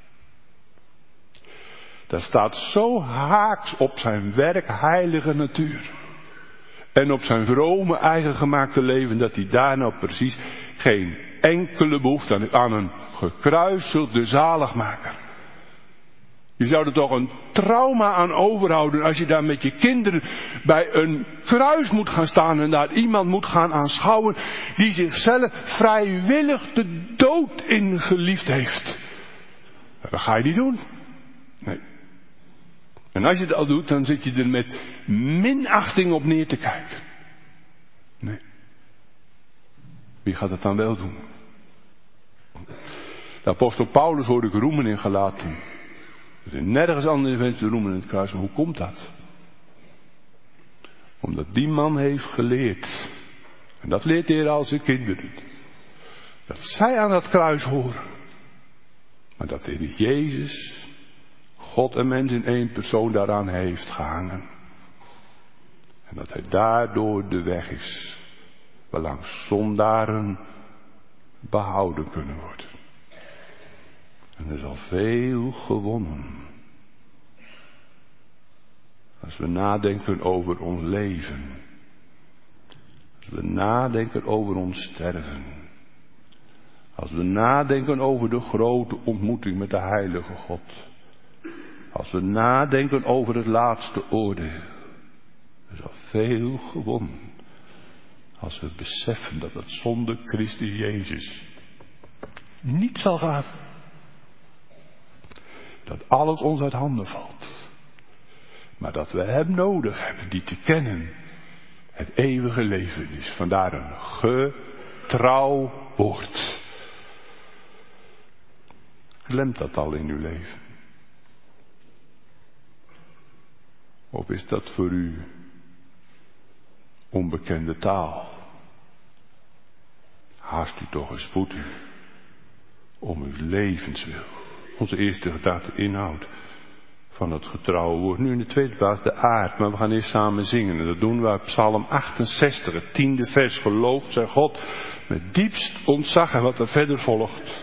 Daar staat zo haaks op zijn werkheilige natuur. En op zijn vrome eigen gemaakte leven, dat hij daar nou precies geen enkele behoefte aan een gekruiselde zaligmaker. Je zou er toch een trauma aan overhouden als je daar met je kinderen bij een kruis moet gaan staan en daar iemand moet gaan aanschouwen die zichzelf vrijwillig de dood in geliefd heeft. Dat ga je niet doen. Nee. En als je het al doet, dan zit je er met minachting op neer te kijken. Nee. Wie gaat het dan wel doen? De apostel Paulus hoorde ik roemen in Galaten. Er zijn nergens andere mensen roemen in het kruis. Maar hoe komt dat? Omdat die man heeft geleerd. En dat leert de Heer al zijn kinderen. Dat zij aan dat kruis horen. Maar dat de Heer Jezus, God en mens in één persoon daaraan heeft gehangen. En dat hij daardoor de weg is. Waarlangs zondaren behouden kunnen worden. En er is al veel gewonnen. Als we nadenken over ons leven. Als we nadenken over ons sterven. Als we nadenken over de grote ontmoeting met de heilige God. Als we nadenken over het laatste oordeel. Er is al veel gewonnen. Als we beseffen dat het zonder Christus Jezus niet zal gaan. Dat alles ons uit handen valt. Maar dat we Hem nodig hebben, die te kennen. Het eeuwige leven is. Vandaar een getrouw woord. Klemt dat al in uw leven? Of is dat voor u onbekende taal? Haast u toch gespoed u om uw levenswil. Onze eerste gedachte inhoud van het getrouwe woord. Nu in de tweede plaats de aard. Maar we gaan eerst samen zingen. En dat doen we uit Psalm achtenzestig, het tiende vers. Geloofd zij God met diepst ontzag. En wat er verder volgt.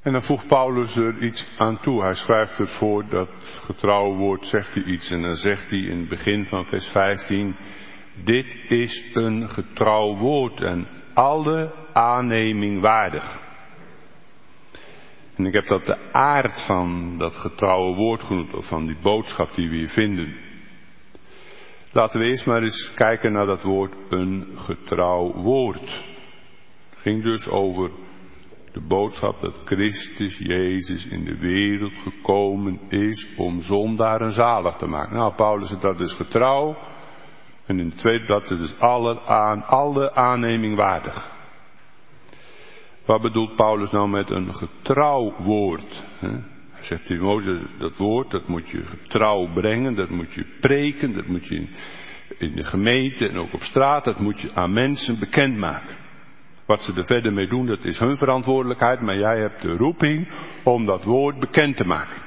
En dan voegt Paulus er iets aan toe. Hij schrijft ervoor dat getrouwe woord, zegt hij iets. En dan zegt hij in het begin van vers vijftien. Dit is een getrouw woord en alle aanneming waardig. En ik heb dat de aard van dat getrouwe woord genoemd. Of van die boodschap die we hier vinden. Laten we eerst maar eens kijken naar dat woord een getrouw woord. Het ging dus over de boodschap dat Christus Jezus in de wereld gekomen is om zondaren zalig te maken. Nou, Paulus zegt dat is getrouw. En in het tweede blad is het alle, aan, alle aanneming waardig. Wat bedoelt Paulus nou met een getrouw woord? Hij zegt Timotheus, dat woord dat moet je getrouw brengen, dat moet je preken, dat moet je in, in de gemeente en ook op straat, dat moet je aan mensen bekendmaken. Wat ze er verder mee doen, dat is hun verantwoordelijkheid, maar jij hebt de roeping om dat woord bekend te maken.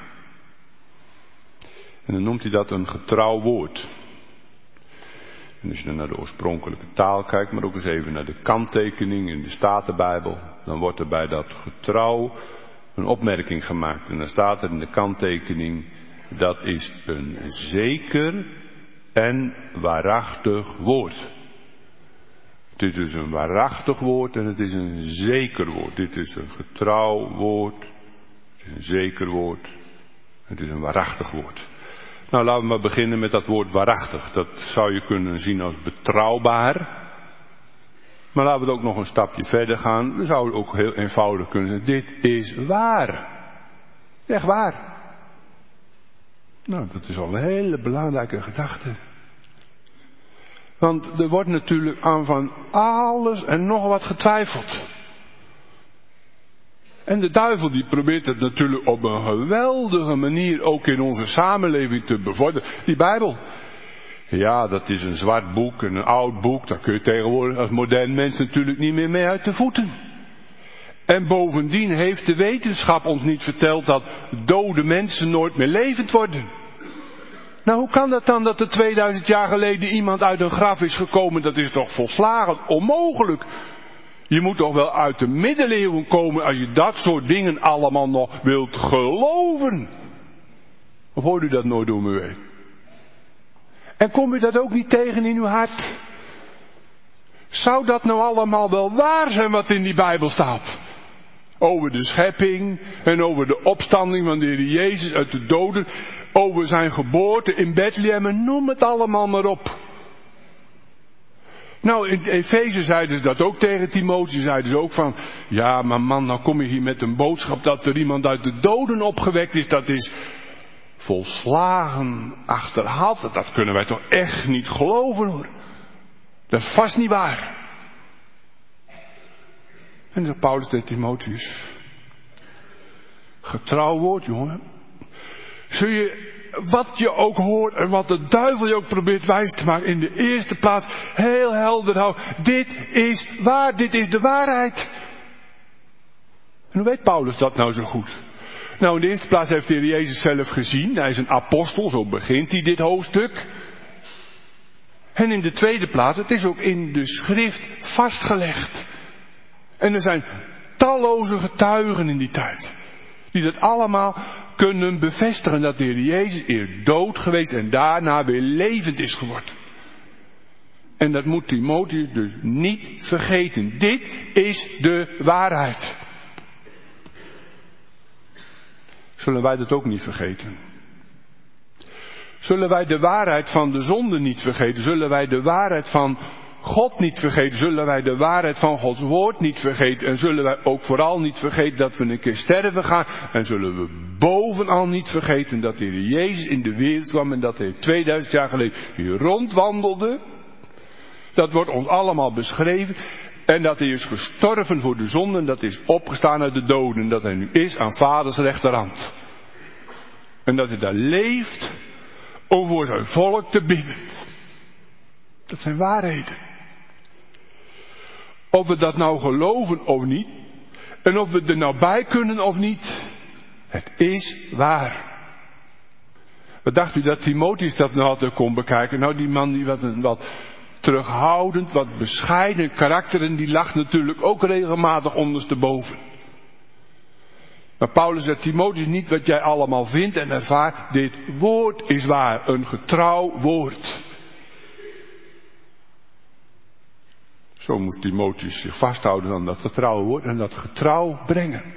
En dan noemt hij dat een getrouw woord. En als je dan naar de oorspronkelijke taal kijkt, maar ook eens even naar de kanttekening in de Statenbijbel, dan wordt er bij dat getrouw een opmerking gemaakt. En dan staat er in de kanttekening, dat is een zeker en waarachtig woord. Dit is een waarachtig woord en het is een zeker woord. Dit is een getrouw woord, het is een zeker woord, het is een waarachtig woord. Nou, laten we maar beginnen met dat woord waarachtig. Dat zou je kunnen zien als betrouwbaar. Maar laten we het ook nog een stapje verder gaan. We zouden ook heel eenvoudig kunnen zeggen, dit is waar. Echt waar. Nou, dat is al een hele belangrijke gedachte. Want er wordt natuurlijk aan van alles en nog wat getwijfeld. En de duivel die probeert het natuurlijk op een geweldige manier ook in onze samenleving te bevorderen. Die Bijbel. Ja, dat is een zwart boek en een oud boek. Daar kun je tegenwoordig als modern mens natuurlijk niet meer mee uit de voeten. En bovendien heeft de wetenschap ons niet verteld dat dode mensen nooit meer levend worden. Nou, hoe kan dat dan dat er tweeduizend jaar geleden iemand uit een graf is gekomen? Dat is toch volslagen onmogelijk. Je moet toch wel uit de middeleeuwen komen als je dat soort dingen allemaal nog wilt geloven. Of hoort u dat nooit door me heen? En kom u dat ook niet tegen in uw hart? Zou dat nou allemaal wel waar zijn wat in die Bijbel staat? Over de schepping en over de opstanding van de Heer Jezus uit de doden. Over zijn geboorte in Bethlehem en noem het allemaal maar op. Nou, in Efeze zeiden ze dat ook tegen Timotheus. Zeiden ze ook van, ja maar man, nou kom je hier met een boodschap dat er iemand uit de doden opgewekt is. Dat is volslagen achterhaald. Dat kunnen wij toch echt niet geloven hoor. Dat is vast niet waar. En dan zegt Paulus tegen Timotheus. Getrouw woord, jongen. Zul je, wat je ook hoort en wat de duivel je ook probeert wijs te maken, in de eerste plaats heel helder houden. Dit is waar, dit is de waarheid. En hoe weet Paulus dat nou zo goed? Nou, in de eerste plaats heeft de Heer Jezus zelf gezien. Hij is een apostel, zo begint hij dit hoofdstuk. En in de tweede plaats, het is ook in de schrift vastgelegd. En er zijn talloze getuigen in die tijd. Die dat allemaal kunnen bevestigen. Dat de Heer Jezus eerst dood geweest en daarna weer levend is geworden. En dat moet Timotheus dus niet vergeten. Dit is de waarheid. Zullen wij dat ook niet vergeten? Zullen wij de waarheid van de zonde niet vergeten? Zullen wij de waarheid van God niet vergeten? Zullen wij de waarheid van Gods woord niet vergeten? En zullen wij ook vooral niet vergeten dat we een keer sterven gaan? En zullen we bovenal niet vergeten dat de Heer Jezus in de wereld kwam en dat hij tweeduizend jaar geleden hier rondwandelde? Dat wordt ons allemaal beschreven. En dat hij is gestorven voor de zonde en dat hij is opgestaan uit de doden. En dat hij nu is aan vaders rechterhand. En dat hij daar leeft om voor zijn volk te bidden. Dat zijn waarheden. Of we dat nou geloven of niet. En of we er nou bij kunnen of niet. Het is waar. Wat dacht u dat Timotheus dat nou altijd kon bekijken? Nou, die man die wat, wat terughoudend, wat bescheiden karakter. En die lag natuurlijk ook regelmatig ondersteboven. Maar Paulus zegt, Timotheus, niet wat jij allemaal vindt en ervaart. Dit woord is waar, een getrouw woord. Zo moet Timotheus zich vasthouden aan dat getrouwe woord en dat getrouw brengen.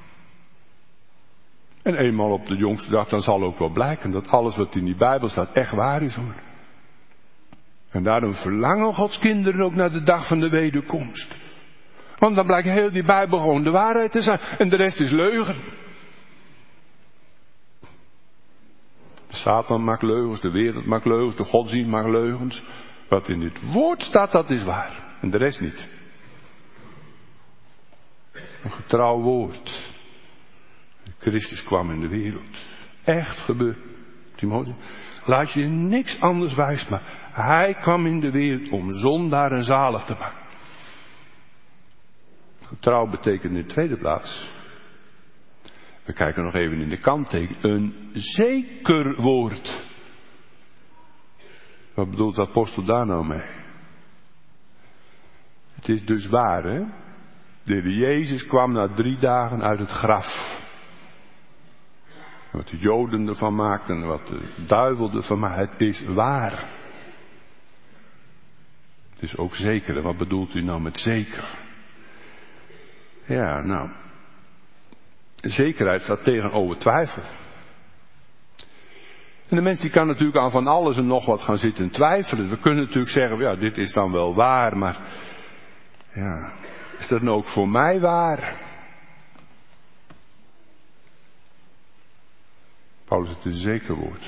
En eenmaal op de jongste dag, dan zal ook wel blijken dat alles wat in die Bijbel staat echt waar is, hoor. En daarom verlangen Gods kinderen ook naar de dag van de wederkomst. Want dan blijkt heel die Bijbel gewoon de waarheid te zijn. En de rest is leugen. Satan maakt leugens, de wereld maakt leugens, de godsdienst maakt leugens. Wat in dit woord staat, dat is waar. En de rest niet. Een getrouw woord. Christus kwam in de wereld. Echt gebeurd. Timotheus, laat je niks anders wijs maken. Hij kwam in de wereld om zondaren zalig te maken. Getrouw betekent in de tweede plaats. We kijken nog even in de kanttekening. Een zeker woord. Wat bedoelt de apostel daar nou mee? Het is dus waar, hè? De Heer Jezus kwam na drie dagen uit het graf. Wat de Joden ervan maakten en wat de duivel ervan maakte. Het is waar. Het is ook zeker. En wat bedoelt u nou met zeker? Ja, nou. Zekerheid staat tegenover twijfel. En de mens die kan natuurlijk aan van alles en nog wat gaan zitten twijfelen. We kunnen natuurlijk zeggen, ja, dit is dan wel waar, maar ja, is dat nou ook voor mij waar? Paulus, het is een zeker woord.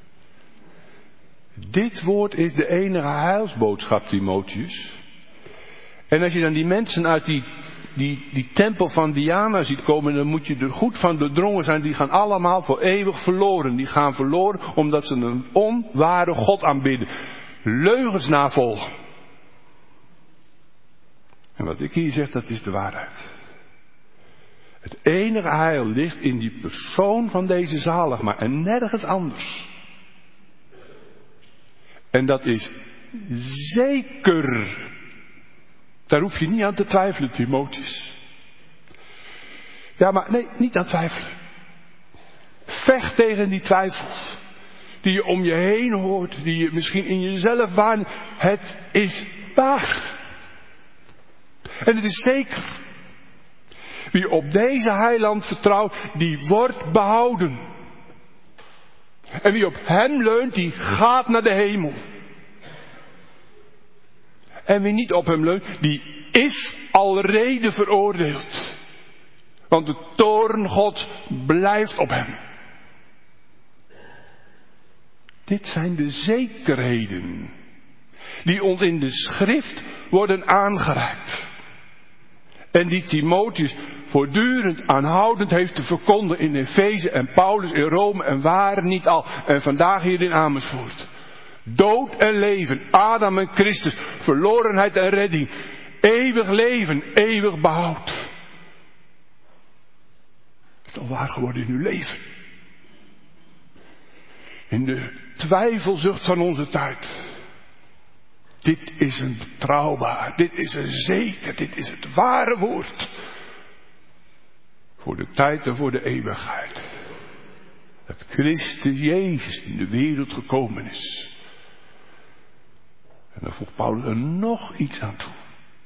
Dit woord is de enige heilsboodschap, Timotheus. En als je dan die mensen uit die, die, die tempel van Diana ziet komen, dan moet je er goed van doordrongen zijn. Die gaan allemaal voor eeuwig verloren. Die gaan verloren omdat ze een onware God aanbidden. Leugens navolgen. En wat ik hier zeg, dat is de waarheid. Het enige heil ligt in die persoon van deze zaligmaker en nergens anders. En dat is zeker. Daar hoef je niet aan te twijfelen, Timotheus. Ja, maar nee, niet aan twijfelen. Vecht tegen die twijfel. Die je om je heen hoort. Die je misschien in jezelf waant. Het is waar. En het is zeker. Wie op deze heiland vertrouwt, die wordt behouden. En wie op hem leunt, die gaat naar de hemel. En wie niet op hem leunt, die is alrede veroordeeld. Want de toorn Gods blijft op hem. Dit zijn de zekerheden die ons in de schrift worden aangereikt. En die Timotheus voortdurend aanhoudend heeft te verkondigen in Efeze en Paulus in Rome en waar niet al. En vandaag hier in Amersfoort. Dood en leven, Adam en Christus, verlorenheid en redding, eeuwig leven, eeuwig behoud. Het is al waar geworden in uw leven. In de twijfelzucht van onze tijd. Dit is een betrouwbaar, dit is een zeker, dit is het ware woord. Voor de tijd en voor de eeuwigheid. Dat Christus Jezus in de wereld gekomen is. En dan voegt Paulus er nog iets aan toe.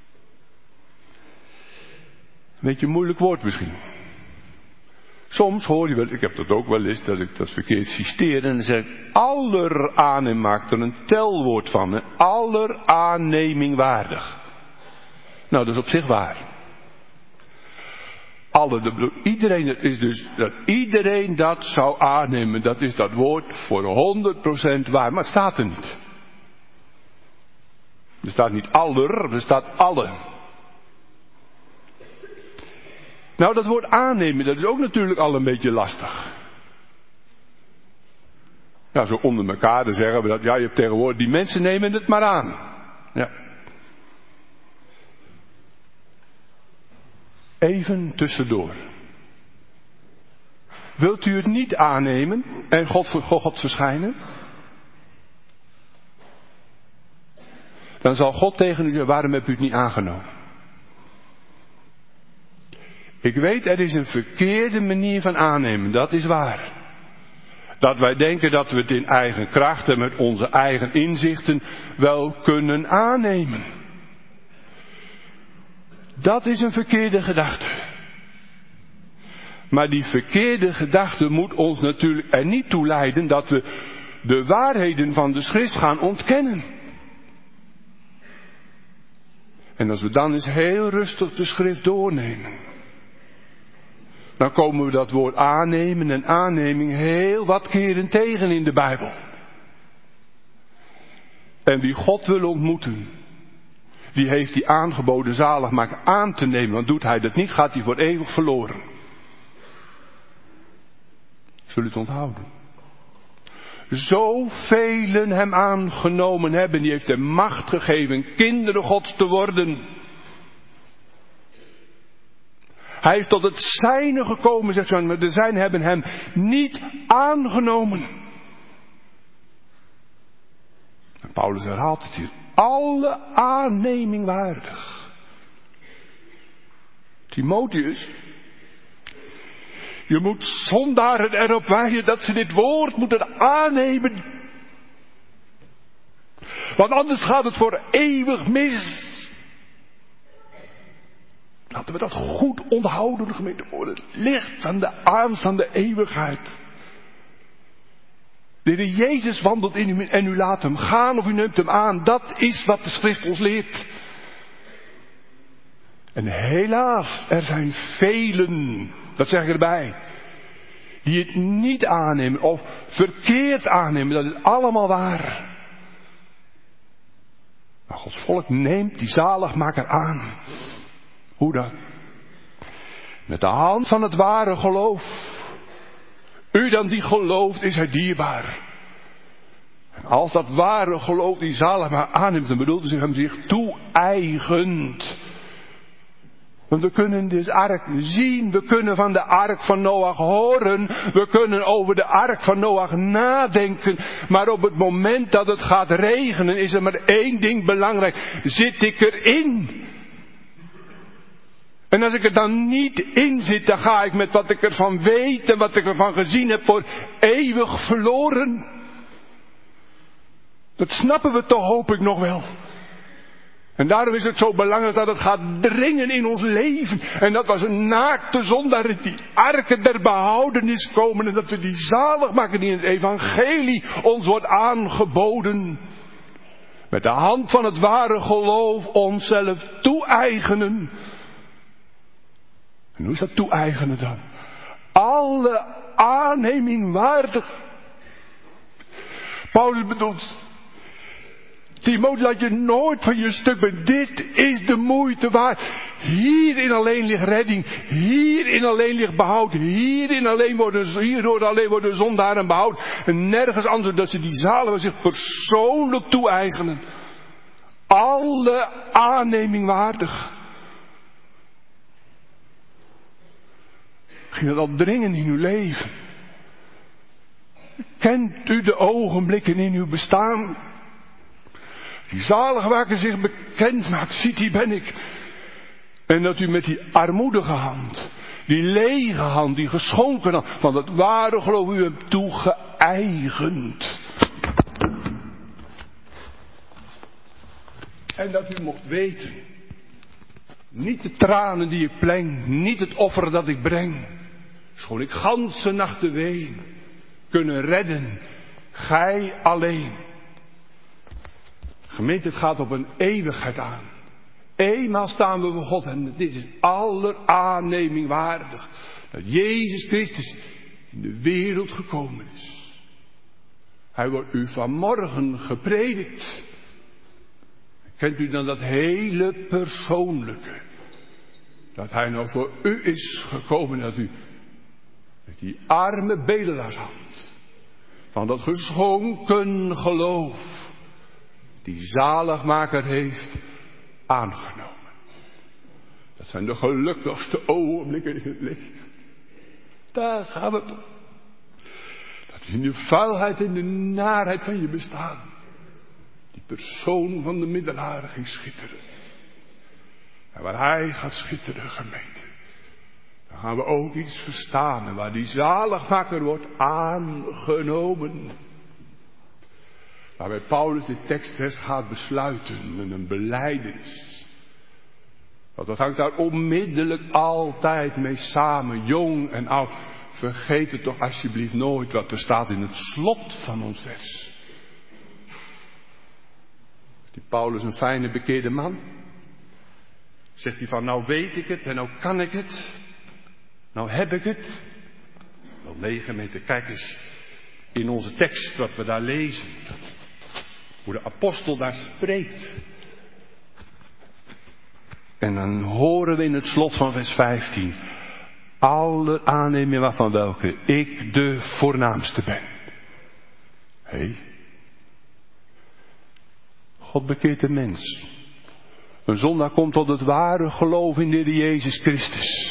Een beetje een moeilijk woord misschien. Soms hoor je wel, ik heb dat ook wel eens, dat ik dat verkeerd citeer. En dan zeg ik, aller aanneming maakt er een telwoord van. Hè? Aller aanneming waardig. Nou, dat is op zich waar. Alle, de, iedereen, dat is dus dat iedereen dat zou aannemen. Dat is dat woord voor honderd procent waar. Maar het staat er niet. Er staat niet aller, er staat alle. Nou, dat woord aannemen, dat is ook natuurlijk al een beetje lastig. Ja, zo onder elkaar, dan zeggen we dat, ja, je hebt tegenwoordig, die mensen nemen het maar aan. Ja. Even tussendoor. Wilt u het niet aannemen en God voor God verschijnen? Dan zal God tegen u zeggen, waarom hebt u het niet aangenomen? Ik weet, er is een verkeerde manier van aannemen, dat is waar. Dat wij denken dat we het in eigen kracht en met onze eigen inzichten wel kunnen aannemen. Dat is een verkeerde gedachte. Maar die verkeerde gedachte moet ons natuurlijk er niet toe leiden dat we de waarheden van de schrift gaan ontkennen. En als we dan eens heel rustig de schrift doornemen, dan komen we dat woord aannemen en aanneming heel wat keren tegen in de Bijbel. En wie God wil ontmoeten, die heeft die aangeboden zaligmaker aan te nemen. Want doet hij dat niet, gaat hij voor eeuwig verloren. Zullen het onthouden? Zoveel hem aangenomen hebben, die heeft hem macht gegeven kinderen Gods te worden. Hij is tot het zijne gekomen, zegt Johannes, maar de zijnen hebben hem niet aangenomen. En Paulus herhaalt het hier. Alle aanneming waardig. Timotheus, je moet zondaren erop wijzen dat ze dit woord moeten aannemen. Want anders gaat het voor eeuwig mis. Laten we dat goed onthouden, gemeente, voor het licht van de aanstaande eeuwigheid. De Heer Jezus wandelt in u en u laat hem gaan of u neemt hem aan. Dat is wat de schrift ons leert. En helaas, er zijn velen, dat zeg ik erbij, die het niet aannemen of verkeerd aannemen. Dat is allemaal waar. Maar Gods volk neemt die zaligmaker aan. Hoe dan? Met de hand van het ware geloof. U dan die gelooft, is hij dierbaar. En als dat ware geloof die zaligmaker aanneemt, dan bedoelt hij hem zich toe-eigent. Want we kunnen dus ark zien, we kunnen van de ark van Noach horen, we kunnen over de ark van Noach nadenken, maar op het moment dat het gaat regenen is er maar één ding belangrijk. Zit ik erin? En als ik er dan niet in zit, dan ga ik met wat ik ervan weet en wat ik ervan gezien heb voor eeuwig verloren. Dat snappen we toch, hoop ik nog wel. En daarom is het zo belangrijk dat het gaat dringen in ons leven. En dat was een naakte zondaar die arken der behoudenis komen. En dat we die zalig maken die in het evangelie ons wordt aangeboden. Met de hand van het ware geloof onszelf toe-eigenen. En hoe is dat toe-eigenen dan? Alle aanneming waardig. Paulus bedoelt, Timotheus, laat je nooit van je stuk bent. Dit is de moeite waard. Hierin alleen ligt redding. Hierin alleen ligt behoud. Hierin alleen worden, hierdoor alleen worden zondaren behoud. En nergens anders dat ze die zaligen zich persoonlijk toe-eigenen. Alle aanneming waardig. Ging dat al dringen in uw leven? Kent u de ogenblikken in uw bestaan? Die zaligmaker zich bekend maakt, ziet, hier ben ik. En dat u met die armoedige hand, die lege hand, die geschonken hand, van het ware geloof u hebt toegeëigend. En dat u mocht weten, niet de tranen die ik pleng, niet het offer dat ik breng, schoon ik ganse nachten ween, kunnen redden, gij alleen. Gemeente, het gaat op een eeuwigheid aan. Eenmaal staan we voor God en dit is aller aanneming waardig. Dat Jezus Christus in de wereld gekomen is. Hij wordt u vanmorgen gepredikt. Kent u dan dat hele persoonlijke? Dat hij nou voor u is gekomen, dat u met die arme bedelaarshand van dat geschonken geloof die zaligmaker heeft aangenomen. Dat zijn de gelukkigste ogenblikken in het leven. Daar gaan we. Dat is in de vuilheid en de naarheid van je bestaan. Die persoon van de middelaar ging schitteren. En waar hij gaat schitteren, gemeente. dan gaan we ook iets verstaan. En waar die zaligmaker wordt aangenomen. Waarbij Paulus dit tekstvers gaat besluiten met een belijdenis. Want dat hangt daar onmiddellijk altijd mee samen, jong en oud. Vergeet het toch alsjeblieft nooit wat er staat in het slot van ons vers. Is die Paulus een fijne bekeerde man? Zegt hij van nou weet ik het en nou kan ik het. Nou heb ik het. Wel nee gemeente, kijk eens in onze tekst wat we daar lezen. Hoe de apostel daar spreekt. En dan horen we in het slot van vers vijftien. Alle aannemingen waarvan welke ik de voornaamste ben. Hé. Hey. God bekeert de mens. Een zondaar komt tot het ware geloof in de Heer Jezus Christus.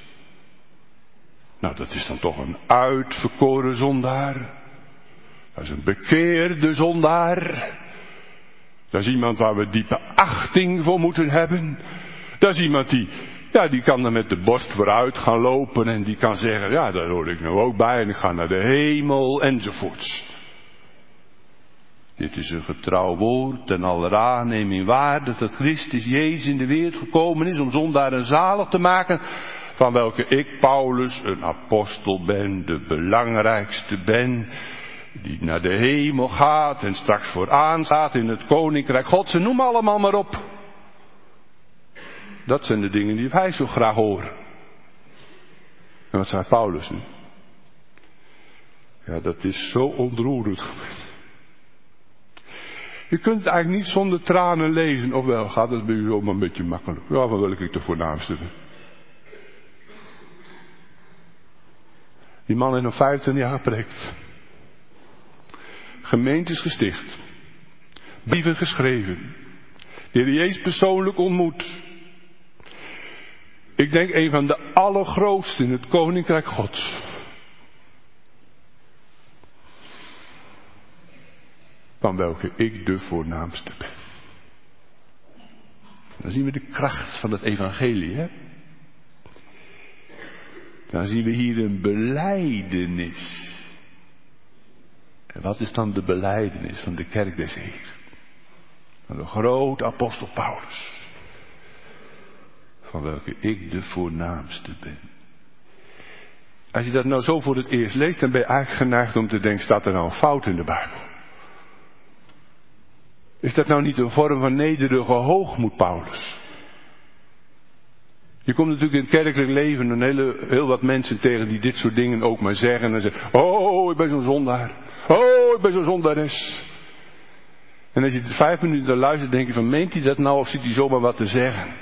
Nou, dat is dan toch een uitverkoren zondaar. Dat is een bekeerde zondaar. Dat is iemand waar we diepe achting voor moeten hebben. Dat is iemand die, ja, die kan er met de borst vooruit gaan lopen en die kan zeggen, ja, daar hoor ik nou ook bij en ik ga naar de hemel enzovoorts. Dit is een getrouw woord en aller aanneming waar dat het Christus Jezus in de wereld gekomen is om zondaren zalig te maken, van welke ik, Paulus, een apostel ben, de belangrijkste ben, die naar de hemel gaat en straks vooraan staat in het koninkrijk God. Ze noemen allemaal maar op. Dat zijn de dingen die wij zo graag horen. En wat zei Paulus nu? Ja, dat is zo ontroerend. Je kunt het eigenlijk niet zonder tranen lezen. Of wel, gaat het bij u ook maar een beetje makkelijk. Ja, van welke ik de voornaamste ben. Die man heeft nog vijftien jaar gepreekt. Gemeentes gesticht. Brieven geschreven. De Heer Jezus persoonlijk ontmoet. Ik denk een van de allergrootste in het koninkrijk Gods. Van welke ik de voornaamste ben. Dan zien we de kracht van het evangelie, hè? Dan zien we hier een belijdenis. En wat is dan de belijdenis van de kerk des Heeren? Van de grote apostel Paulus. Van welke ik de voornaamste ben. Als je dat nou zo voor het eerst leest, dan ben je eigenlijk geneigd om te denken, staat er nou een fout in de Bijbel? Is dat nou niet een vorm van nederige hoogmoed, Paulus? Je komt natuurlijk in het kerkelijk leven een hele, heel wat mensen tegen die dit soort dingen ook maar zeggen. En zeggen, oh, ik ben zo'n zondaar. Oh, ik ben zo'n zondares. En als je vijf minuten naar luistert, denk je van, meent hij dat nou of zit hij zomaar wat te zeggen?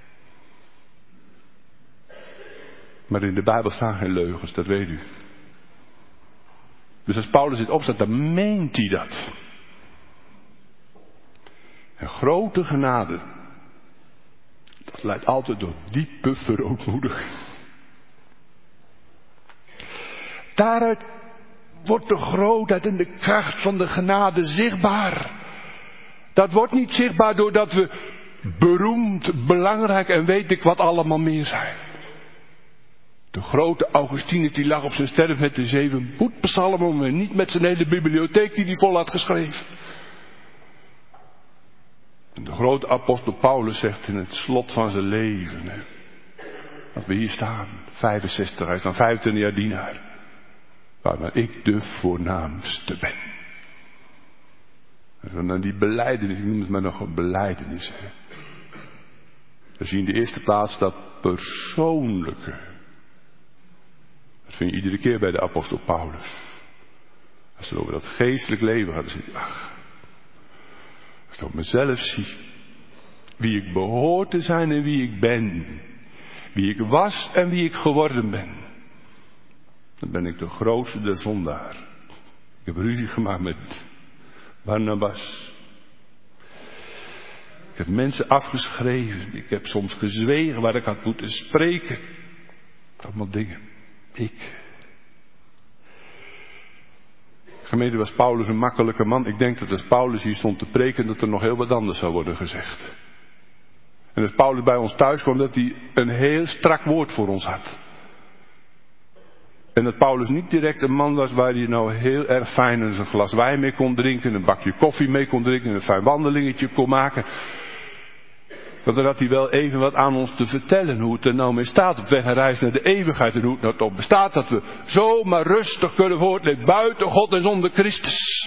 Maar in de Bijbel staan geen leugens, dat weet u. Dus als Paulus dit opstaat, dan meent hij dat. En grote genade, dat leidt altijd door diepe verootmoediging. Daaruit wordt de grootheid en de kracht van de genade zichtbaar. Dat wordt niet zichtbaar doordat we beroemd, belangrijk en weet ik wat allemaal meer zijn. De grote Augustinus die lag op zijn sterf met de zeven boetpsalmen en niet met zijn hele bibliotheek die hij vol had geschreven. En de grote apostel Paulus zegt in het slot van zijn leven, hè, dat we hier staan, vijfenzestig, hij is dan vijfentwintig jaar dienaar, waarna ik de voornaamste ben. En dan die belijdenis, ik noem het maar nog een belijdenis. Hè. Dan zie je in de eerste plaats dat persoonlijke. Dat vind je iedere keer bij de apostel Paulus. Als het over dat geestelijk leven gaat, dan zeg je, ach, als ik op mezelf zie, wie ik behoor te zijn en wie ik ben, wie ik was en wie ik geworden ben, dan ben ik de grootste der zondaar. Ik heb ruzie gemaakt met Barnabas. Ik heb mensen afgeschreven. Ik heb soms gezwegen waar ik had moeten spreken. Allemaal dingen. Ik. Gemeente, was Paulus een makkelijke man. Ik denk dat als Paulus hier stond te preken, dat er nog heel wat anders zou worden gezegd. En als Paulus bij ons thuis kwam, dat hij een heel strak woord voor ons had. En dat Paulus niet direct een man was waar hij nou heel erg fijn een glas wijn mee kon drinken, een bakje koffie mee kon drinken, een fijn wandelingetje kon maken. Want dan had hij wel even wat aan ons te vertellen, hoe het er nou mee staat op weg en reis naar de eeuwigheid. En hoe het nou toch bestaat dat we zomaar rustig kunnen voortleven buiten God en zonder Christus.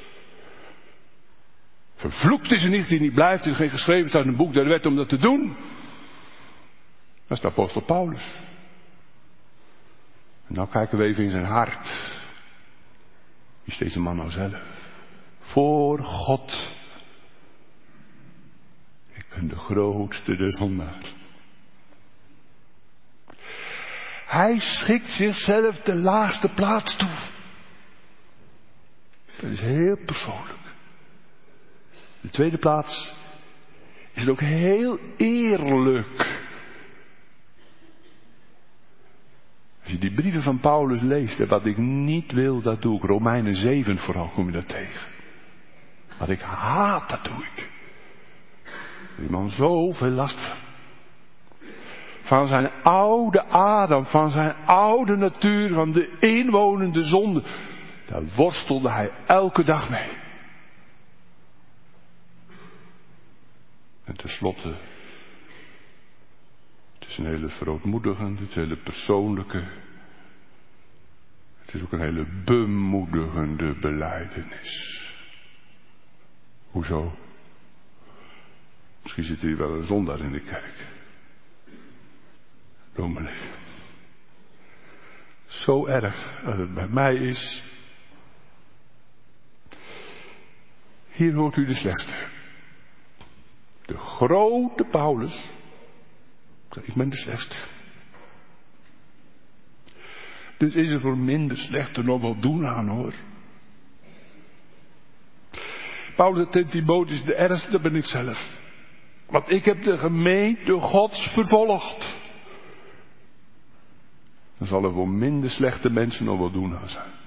Vervloekt is er niet die niet blijft, er is geen geschreven staat in een boek der wet om dat te doen. Dat is de apostel Paulus. En nou kijken we even in zijn hart. Wie is deze man nou zelf? Voor God. Ik ben de grootste der zondaars. Hij schikt zichzelf de laagste plaats toe. Dat is heel persoonlijk. De tweede plaats is het ook heel eerlijk. Als je die brieven van Paulus leest, wat ik niet wil, dat doe ik. Romeinen zeven vooral kom je dat tegen. Wat ik haat, dat doe ik. Die man zoveel last van. Van zijn oude Adam, van zijn oude natuur, van de inwonende zonde. Daar worstelde hij elke dag mee. En tenslotte, het is een hele verootmoedigende, het is een hele persoonlijke, het is ook een hele bemoedigende belijdenis. Hoezo? Misschien zit hier wel een zondaar in de kerk. Dominee. Zo erg als het bij mij is. Hier hoort u de slechtste. De grote Paulus. Ik ben de slechtste. Dus is er voor minder slechte nog wel doen aan, hoor. Paulus en Timotheus, de ergste, dat ben ik zelf. Want ik heb de gemeente Gods vervolgd. Dan zal er voor minder slechte mensen nog wel doen aan zijn.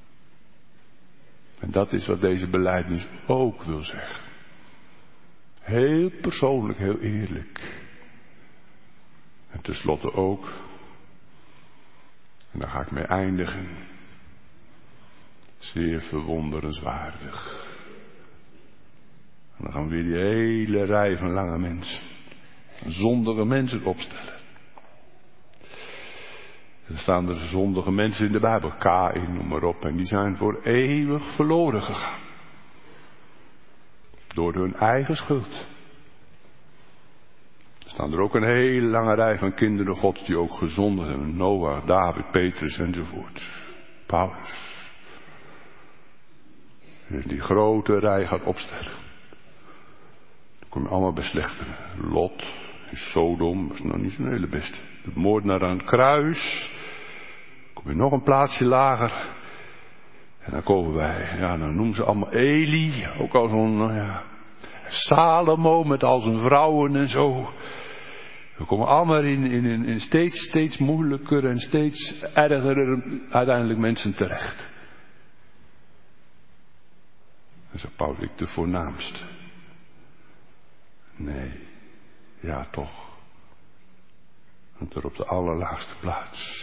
En dat is wat deze belijdenis ook wil zeggen. Heel persoonlijk, heel eerlijk. En tenslotte ook, en daar ga ik mee eindigen, zeer verwonderenswaardig. En dan gaan we weer die hele rij van lange mensen, zondige mensen opstellen. Er staan er zondige mensen in de Bijbel, Kaïn, noem maar op, en die zijn voor eeuwig verloren gegaan. Door hun eigen schuld. Er staan er ook een hele lange rij van kinderen Gods die ook gezondigd hebben. Noach, David, Petrus enzovoort. Paulus. En die grote rij gaat opstellen. Dan kom je allemaal bij slechteren. Lot in Sodom, dat is nou niet zo'n hele beste. De moordenaar aan het kruis. Dan kom je nog een plaatsje lager. En dan komen wij, ja, dan noemen ze allemaal Eli, ook al zo'n, nou ja, Salomo met al zijn vrouwen en zo. We komen allemaal in, in, in steeds, steeds moeilijker en steeds erger uiteindelijk mensen terecht. Dan zegt Paulus, ik de voornaamste. Nee, ja toch. Want er op de allerlaagste plaats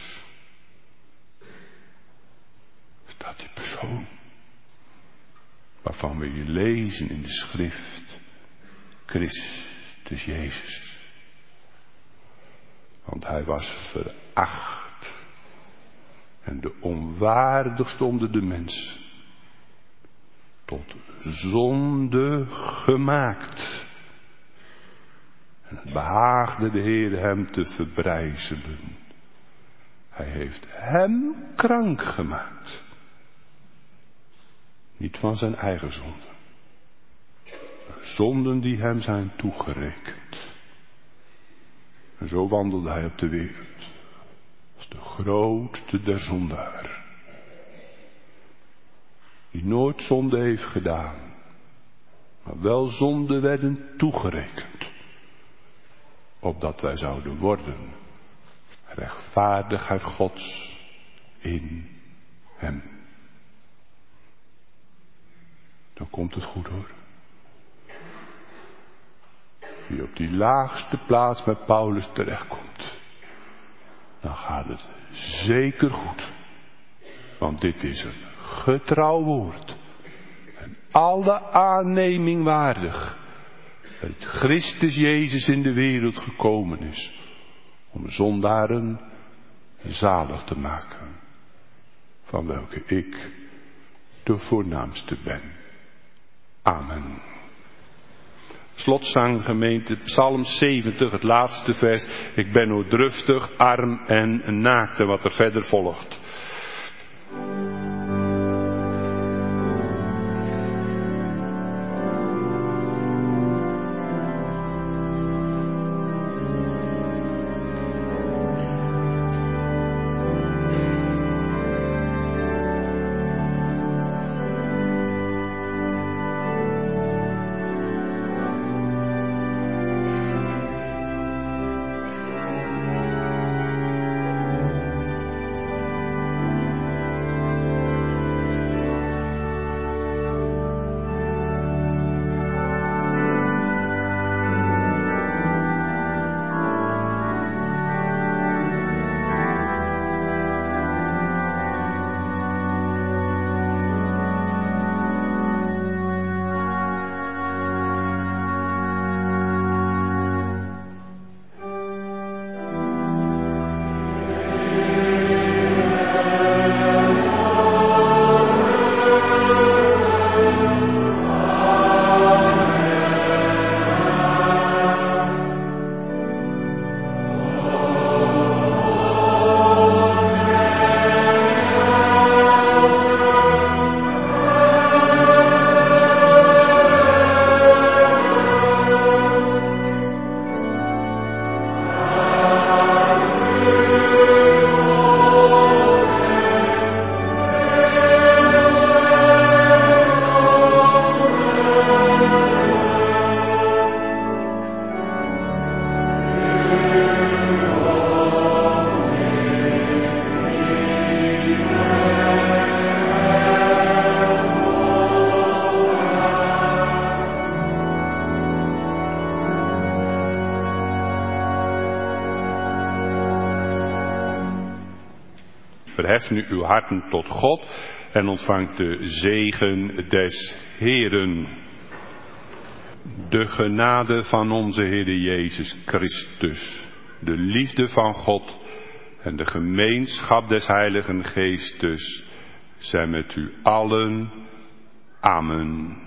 staat die persoon waarvan we hier lezen in de schrift, Christus Jezus. Want hij was veracht en de onwaardigste onder de mensen, tot zonde gemaakt. En het behaagde de Heer hem te verbrijzelen. Hij heeft hem krank gemaakt. Niet van zijn eigen zonden. Maar zonden die hem zijn toegerekend. En zo wandelde hij op de wereld. Als de grootste der zondaren. Die nooit zonde heeft gedaan. Maar wel zonden werden toegerekend. Opdat wij zouden worden. Rechtvaardigheid Gods in hem. Dan komt het goed, hoor. Wie op die laagste plaats bij Paulus terechtkomt, dan gaat het zeker goed. Want dit is een getrouw woord. En alle aanneming waardig. Dat Christus Jezus in de wereld gekomen is. Om zondaren zalig te maken. Van welke ik de voornaamste ben. Amen. Slotzang gemeente, Psalm zeventig, het laatste vers. Ik ben o druftig, arm en naakt. En wat er verder volgt. Verhef nu uw harten tot God en ontvangt de zegen des Heeren. De genade van onze Heer Jezus Christus, de liefde van God en de gemeenschap des Heiligen Geestes zijn met u allen. Amen.